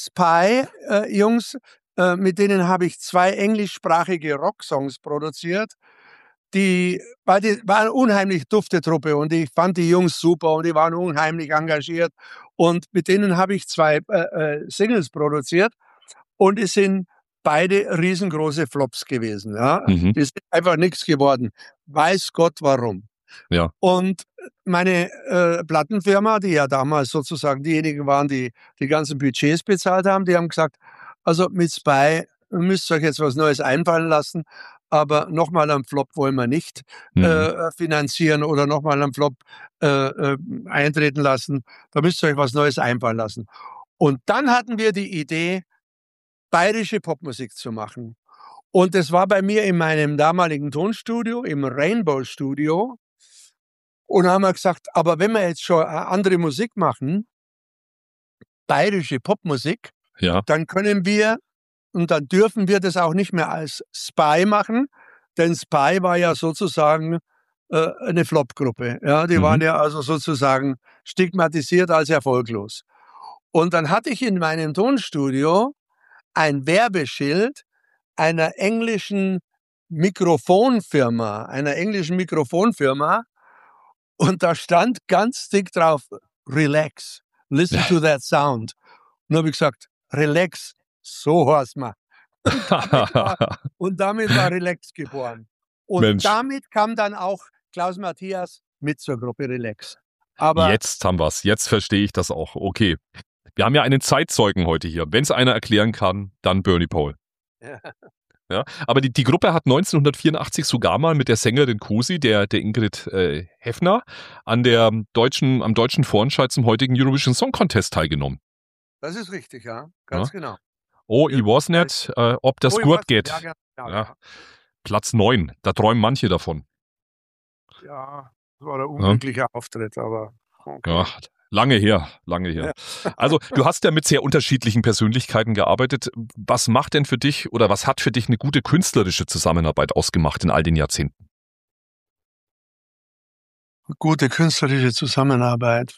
Speaker 3: Spy-Jungs, äh, mit denen habe ich zwei englischsprachige Rocksongs produziert. die, war, die war eine unheimlich dufte Truppe und ich fand die Jungs super und die waren unheimlich engagiert. Und mit denen habe ich zwei äh, äh, Singles produziert und es sind beide riesengroße Flops gewesen. Ja?
Speaker 2: Mhm.
Speaker 3: Die sind einfach nichts geworden. Weiß Gott warum.
Speaker 2: Ja.
Speaker 3: Und meine äh, Plattenfirma, die ja damals sozusagen diejenigen waren, die die ganzen Budgets bezahlt haben, die haben gesagt, also mit Spy müsst ihr euch jetzt was Neues einfallen lassen, aber nochmal einen Flop wollen wir nicht
Speaker 2: Mhm.
Speaker 3: äh, finanzieren oder nochmal einen Flop äh, äh, eintreten lassen. Da müsst ihr euch was Neues einfallen lassen. Und dann hatten wir die Idee, bayerische Popmusik zu machen. Und das war bei mir in meinem damaligen Tonstudio, im Rainbow Studio. Und haben wir gesagt, aber wenn wir jetzt schon andere Musik machen, bayerische Popmusik,
Speaker 2: Ja.
Speaker 3: dann können wir und dann dürfen wir das auch nicht mehr als Spy machen, denn Spy war ja sozusagen äh, eine Flop-Gruppe. Ja, die
Speaker 2: Mhm.
Speaker 3: waren ja also sozusagen stigmatisiert als erfolglos. Und dann hatte ich in meinem Tonstudio ein Werbeschild einer englischen Mikrofonfirma, einer englischen Mikrofonfirma, und da stand ganz dick drauf, relax, listen to that sound. Und habe ich gesagt, relax, so heißt man. Und damit war, und damit war Relax geboren. Und
Speaker 2: Mensch.
Speaker 3: damit kam dann auch Klaus Matthias mit zur Gruppe Relax. Aber
Speaker 2: Jetzt haben wir es. Jetzt verstehe ich das auch. Okay. Wir haben ja einen Zeitzeugen heute hier. Wenn es einer erklären kann, dann Bernie Paul.
Speaker 3: Ja.
Speaker 2: Ja, aber die, die Gruppe hat neunzehnhundertvierundachtzig sogar mal mit der Sängerin Cosi, der, der Ingrid äh, Heffner, an der deutschen, am deutschen Vorentscheid zum heutigen Eurovision Song Contest teilgenommen.
Speaker 3: Das ist richtig, ja, ganz
Speaker 2: Ja.
Speaker 3: genau.
Speaker 2: Oh,
Speaker 3: Ja.
Speaker 2: ich weiß nicht, äh, ob das
Speaker 3: Oh, ich
Speaker 2: gut
Speaker 3: weiß,
Speaker 2: geht.
Speaker 3: Ja, ja, ja,
Speaker 2: Ja.
Speaker 3: ja.
Speaker 2: Platz neun, da träumen manche davon.
Speaker 3: Ja, das war ein unglücklicher Auftritt, aber okay.
Speaker 2: Ja, lange her, lange her. Also du hast ja mit sehr unterschiedlichen Persönlichkeiten gearbeitet. Was macht denn für dich oder was hat für dich eine gute künstlerische Zusammenarbeit ausgemacht in all den Jahrzehnten?
Speaker 3: Gute künstlerische Zusammenarbeit.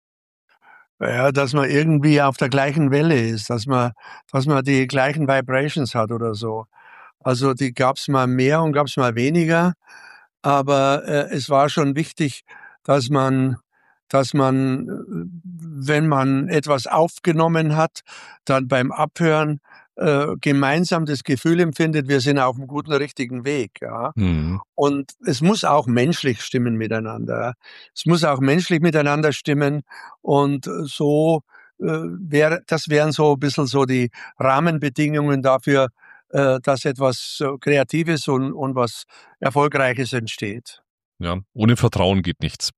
Speaker 3: Ja, dass man irgendwie auf der gleichen Welle ist, dass man, dass man die gleichen Vibrations hat oder so. Also die gab es mal mehr und gab es mal weniger, aber äh, es war schon wichtig, dass man, dass man, äh, wenn man etwas aufgenommen hat, dann beim Abhören äh, gemeinsam das Gefühl empfindet, wir sind auf einem guten, richtigen Weg. Ja.
Speaker 2: Mhm.
Speaker 3: Und es muss auch menschlich stimmen miteinander. Es muss auch menschlich miteinander stimmen. Und so äh, wäre, das wären so ein bisschen so die Rahmenbedingungen dafür, äh, dass etwas so Kreatives und, und was Erfolgreiches entsteht.
Speaker 2: Ja, ohne Vertrauen geht nichts.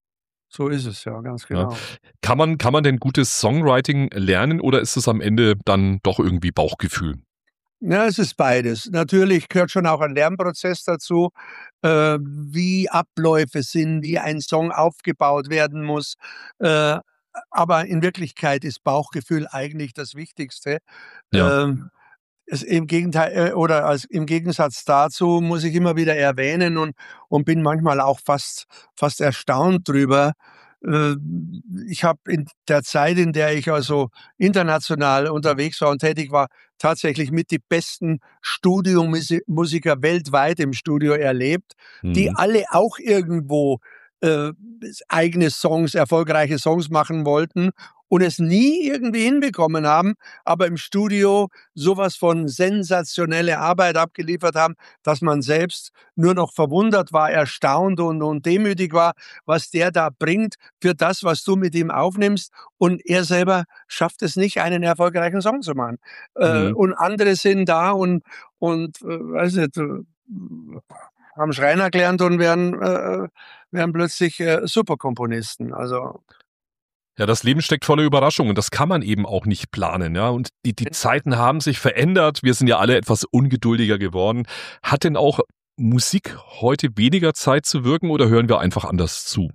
Speaker 3: So ist es, ja, ganz
Speaker 2: Ja.
Speaker 3: genau.
Speaker 2: Kann man, kann man denn gutes Songwriting lernen oder ist es am Ende dann doch irgendwie Bauchgefühl?
Speaker 3: Ja, es ist beides. Natürlich gehört schon auch ein Lernprozess dazu, äh, wie Abläufe sind, wie ein Song aufgebaut werden muss. Äh, aber in Wirklichkeit ist Bauchgefühl eigentlich das Wichtigste.
Speaker 2: Ja.
Speaker 3: Ähm, es, im Gegenteil, äh, oder als, im Gegensatz dazu muss ich immer wieder erwähnen und, und bin manchmal auch fast, fast erstaunt drüber. Äh, ich habe in der Zeit, in der ich also international unterwegs war und tätig war, tatsächlich mit die besten Studiomusiker weltweit im Studio erlebt, die
Speaker 2: Mhm.
Speaker 3: alle auch irgendwo äh, eigene Songs, erfolgreiche Songs machen wollten und es nie irgendwie hinbekommen haben, aber im Studio sowas von sensationelle Arbeit abgeliefert haben, dass man selbst nur noch verwundert war, erstaunt und, und demütig war, was der da bringt für das, was du mit ihm aufnimmst. Und er selber schafft es nicht, einen erfolgreichen Song zu machen. Äh,
Speaker 2: Mhm.
Speaker 3: und andere sind da und, und äh, weiß nicht, äh, haben Schreiner gelernt und werden, äh, werden plötzlich äh, Superkomponisten. Also
Speaker 2: Ja, das Leben steckt voller Überraschungen. Das kann man eben auch nicht planen, ja. Und die, die Zeiten haben sich verändert. Wir sind ja alle etwas ungeduldiger geworden. Hat denn auch Musik heute weniger Zeit zu wirken oder hören wir einfach anders zu?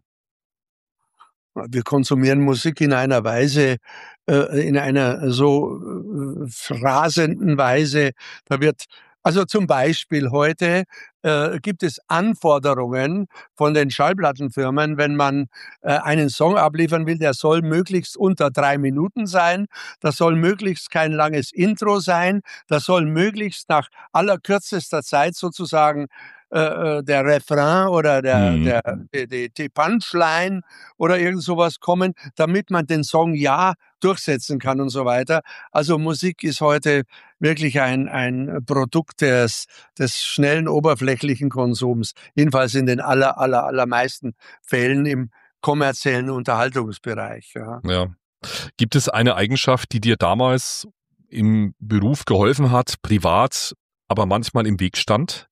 Speaker 3: wir konsumieren Musik in einer Weise, äh, in einer so äh, rasenden Weise. Da wird, also zum Beispiel heute äh, gibt es Anforderungen von den Schallplattenfirmen, wenn man äh, einen Song abliefern will, der soll möglichst unter drei Minuten sein, das soll möglichst kein langes Intro sein, das soll möglichst nach allerkürzester Zeit sozusagen äh, der Refrain oder der,
Speaker 2: Mhm.
Speaker 3: der, die, die Punchline oder irgend sowas kommen, damit man den Song ja durchsetzen kann und so weiter. Also Musik ist heute wirklich ein, ein Produkt des, des schnellen, oberflächlichen Konsums. Jedenfalls in den aller, aller, allermeisten Fällen im kommerziellen Unterhaltungsbereich. Ja.
Speaker 2: Ja. Gibt es eine Eigenschaft, die dir damals im Beruf geholfen hat, privat, aber manchmal im Weg stand?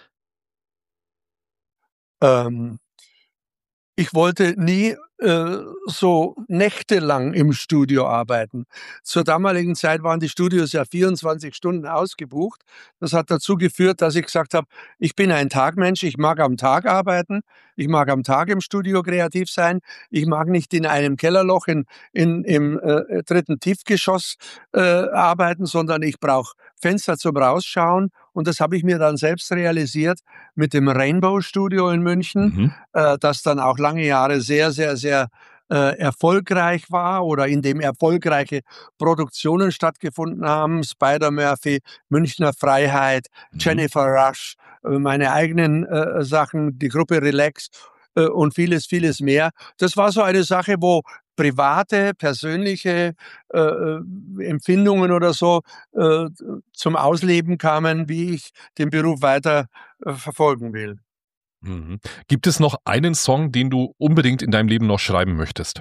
Speaker 3: Ähm, Ich wollte nie äh, so nächtelang im Studio arbeiten. Zur damaligen Zeit waren die Studios ja vierundzwanzig Stunden ausgebucht. Das hat dazu geführt, dass ich gesagt habe, ich bin ein Tagmensch, ich mag am Tag arbeiten, ich mag am Tag im Studio kreativ sein, ich mag nicht in einem Kellerloch in, in, im äh, dritten Tiefgeschoss äh, arbeiten, sondern ich brauche Fenster zum Rausschauen. Und das habe ich mir dann selbst realisiert mit dem Rainbow Studio in München,
Speaker 2: Mhm.
Speaker 3: äh, das dann auch lange Jahre sehr, sehr, sehr äh, erfolgreich war oder in dem erfolgreiche Produktionen stattgefunden haben. Spider-Murphy, Münchner Freiheit,
Speaker 2: Mhm.
Speaker 3: Jennifer Rush, äh, meine eigenen äh, Sachen, die Gruppe Relax äh, und vieles, vieles mehr. Das war so eine Sache, wo private, persönliche äh, äh, Empfindungen oder so äh, zum Ausleben kamen, wie ich den Beruf weiter äh, verfolgen will.
Speaker 2: Mhm. Gibt es noch einen Song, den du unbedingt in deinem Leben noch schreiben möchtest?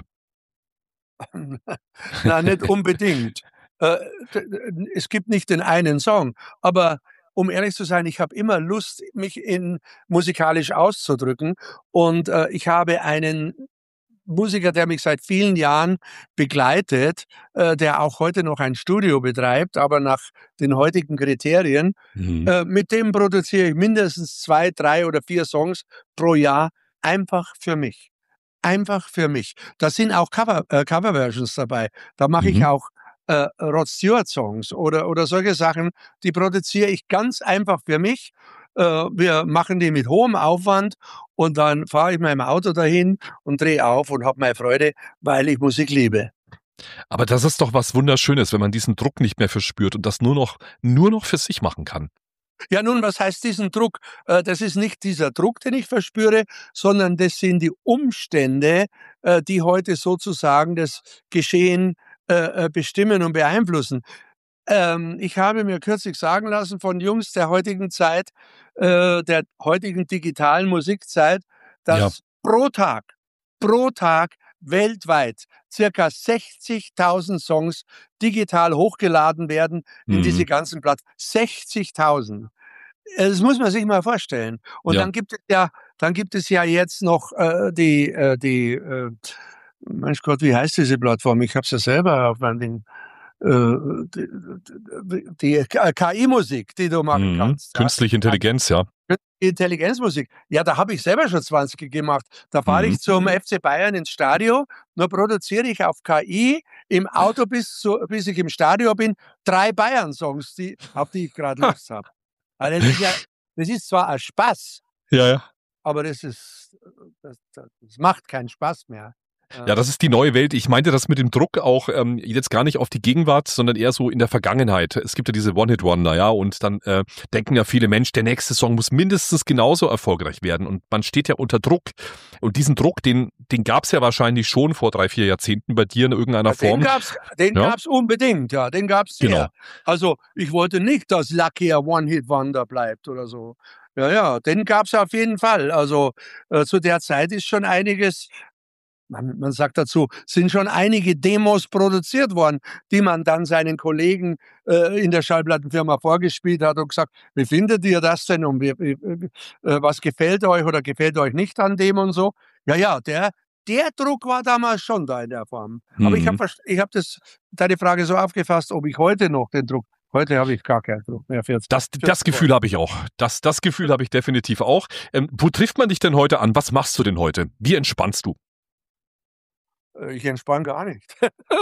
Speaker 3: Na, nicht unbedingt. Äh, d- d- es gibt nicht den einen Song, aber um ehrlich zu sein, ich habe immer Lust, mich in musikalisch auszudrücken und äh, ich habe einen Musiker, der mich seit vielen Jahren begleitet, äh, der auch heute noch ein Studio betreibt, aber nach den heutigen Kriterien.
Speaker 2: Mhm.
Speaker 3: Äh, mit dem produziere ich mindestens zwei, drei oder vier Songs pro Jahr einfach für mich. Einfach für mich. Da sind auch Cover, äh, Coverversions dabei. Da mache ich
Speaker 2: Mhm.
Speaker 3: auch äh, Rod Stewart Songs oder, oder solche Sachen, die produziere ich ganz einfach für mich. Äh, wir machen die mit hohem Aufwand und dann fahre ich mit meinem Auto dahin und drehe auf und habe meine Freude, weil ich Musik liebe.
Speaker 2: Aber das ist doch was Wunderschönes, wenn man diesen Druck nicht mehr verspürt und das nur noch, nur noch für sich machen kann.
Speaker 3: Ja, nun, was heißt diesen Druck? Äh, Das ist nicht dieser Druck, den ich verspüre, sondern das sind die Umstände, äh, die heute sozusagen das Geschehen äh, äh, bestimmen und beeinflussen. Ähm, ich habe mir kürzlich sagen lassen von Jungs der heutigen Zeit, äh, der heutigen digitalen Musikzeit,
Speaker 2: Ja.
Speaker 3: dass pro Tag, pro Tag weltweit circa sechzigtausend Songs digital hochgeladen werden in diese
Speaker 2: Mhm.
Speaker 3: ganzen Plattformen. sechzigtausend. Äh, Das muss man sich mal vorstellen. Und
Speaker 2: Ja.
Speaker 3: dann gibt es ja, dann gibt es ja jetzt noch äh, die, äh, die, äh, Mensch Gott, wie heißt diese Plattform? Ich habe es ja selber auf meinem Ding. Äh, die, die K I-Musik, die du machen
Speaker 2: Mhm.
Speaker 3: kannst. Ja.
Speaker 2: Künstliche Intelligenz, ja.
Speaker 3: Intelligenzmusik. Ja, da habe ich selber schon zwanzig gemacht. Da fahre
Speaker 2: Mhm.
Speaker 3: ich zum F C Bayern ins Stadion, nur produziere ich auf K I im Auto, bis, zu, bis ich im Stadion bin, drei Bayern-Songs, die, auf die ich gerade Lust habe. Also das ist ja, das ist zwar ein Spaß,
Speaker 2: Ja, ja.
Speaker 3: aber das ist, das, das macht keinen Spaß mehr.
Speaker 2: Ja, das ist die neue Welt. Ich meinte das mit dem Druck auch ähm, jetzt gar nicht auf die Gegenwart, sondern eher so in der Vergangenheit. Es gibt ja diese One-Hit-Wonder, ja, und dann äh, denken ja viele Menschen, der nächste Song muss mindestens genauso erfolgreich werden. Und man steht ja unter Druck. Und diesen Druck, den, den gab es ja wahrscheinlich schon vor drei, vier Jahrzehnten bei dir in irgendeiner
Speaker 3: Ja,
Speaker 2: Form.
Speaker 3: den gab's, den
Speaker 2: Ja.
Speaker 3: gab's unbedingt, ja, den gab's sehr.
Speaker 2: Genau.
Speaker 3: Also ich wollte nicht, dass Lucky a One-Hit-Wonder bleibt oder so. Ja, ja, den gab's auf jeden Fall. Also äh, zu der Zeit ist schon einiges, man, man sagt dazu, sind schon einige Demos produziert worden, die man dann seinen Kollegen äh, in der Schallplattenfirma vorgespielt hat und gesagt, wie findet ihr das denn und wie, wie, äh, was gefällt euch oder gefällt euch nicht an dem und so. Ja, ja, der, der Druck war damals schon da in der Form. Aber ich
Speaker 2: Mhm.
Speaker 3: habe ich hab das, deine Frage so aufgefasst, ob ich heute noch den Druck, heute habe ich gar keinen Druck mehr. vierzig,
Speaker 2: Das,
Speaker 3: vierzig
Speaker 2: das Gefühl habe ich auch. Das, das Gefühl habe ich definitiv auch. Ähm, wo trifft man dich denn heute an? Was machst du denn heute? Wie entspannst du?
Speaker 3: Äh, Ich entspanne gar nicht.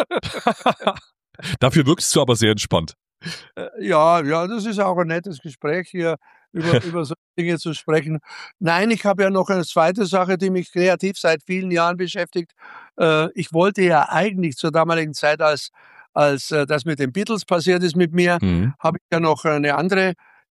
Speaker 2: Dafür wirkst du aber sehr entspannt.
Speaker 3: Äh, Ja, ja, das ist auch ein nettes Gespräch hier, über, über so Dinge zu sprechen. Nein, ich habe ja noch eine zweite Sache, die mich kreativ seit vielen Jahren beschäftigt. Äh, Ich wollte ja eigentlich zur damaligen Zeit, als, als äh, das mit den Beatles passiert ist mit mir,
Speaker 2: Mhm.
Speaker 3: habe ich ja noch eine andere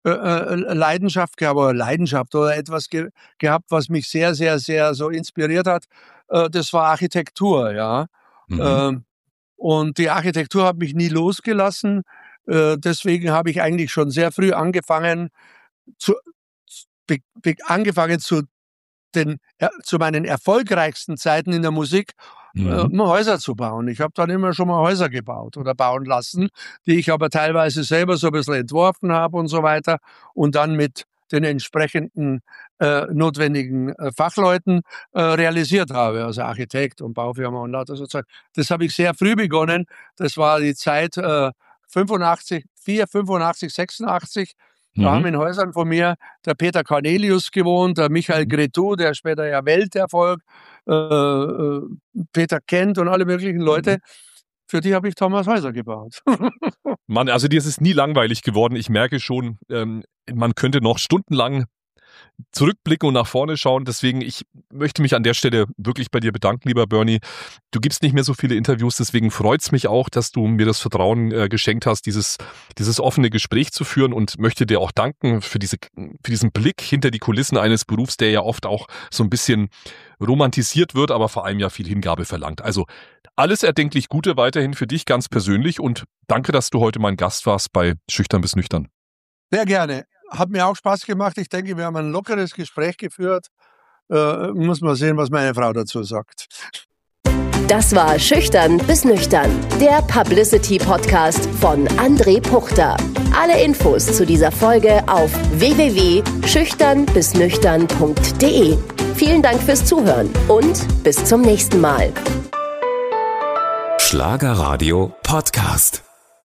Speaker 3: äh, Leidenschaft gehabt, oder Leidenschaft oder etwas ge- gehabt, was mich sehr, sehr, sehr so inspiriert hat. Äh, das war Architektur, ja.
Speaker 2: Mhm.
Speaker 3: Ähm, und die Architektur hat mich nie losgelassen. Äh, deswegen habe ich eigentlich schon sehr früh angefangen, zu, be, be, angefangen zu den, ja, zu meinen erfolgreichsten Zeiten in der Musik äh,
Speaker 2: Mhm.
Speaker 3: Häuser zu bauen. Ich habe dann immer schon mal Häuser gebaut oder bauen lassen, die ich aber teilweise selber so ein bisschen entworfen habe und so weiter und dann mit den entsprechenden äh, notwendigen äh, Fachleuten äh, realisiert habe, also Architekt und Baufirma und lauter sozusagen. Das habe ich sehr früh begonnen. Das war die Zeit äh, fünfundachtzig, vier, fünfundachtzig, sechsundachtzig. Da haben
Speaker 2: Mhm.
Speaker 3: in Häusern von mir der Peter Cornelius gewohnt, der Michael Cretu, der später ja Welterfolg, äh, äh, Peter Kent und alle möglichen Leute. Für die habe ich Thomas Häuser gebaut.
Speaker 2: Mann, also dir ist es nie langweilig geworden. Ich merke schon, ähm, man könnte noch stundenlang zurückblicken und nach vorne schauen. Deswegen, ich möchte mich an der Stelle wirklich bei dir bedanken, lieber Bernie. Du gibst nicht mehr so viele Interviews, deswegen freut es mich auch, dass du mir das Vertrauen äh, geschenkt hast, dieses, dieses offene Gespräch zu führen, und möchte dir auch danken für, diese, für diesen Blick hinter die Kulissen eines Berufs, der ja oft auch so ein bisschen romantisiert wird, aber vor allem ja viel Hingabe verlangt. Also alles erdenklich Gute weiterhin für dich ganz persönlich, und danke, dass du heute mein Gast warst bei Schüchtern bis Nüchtern.
Speaker 3: Sehr gerne. Hat mir auch Spaß gemacht. Ich denke, wir haben ein lockeres Gespräch geführt. Äh, muss mal sehen, was meine Frau dazu sagt.
Speaker 1: Das war Schüchtern bis Nüchtern, der Publicity-Podcast von André Puchter. Alle Infos zu dieser Folge auf w w w punkt schüchtern bis nüchtern punkt d e. Vielen Dank fürs Zuhören und bis zum nächsten Mal.
Speaker 4: Schlagerradio Podcast.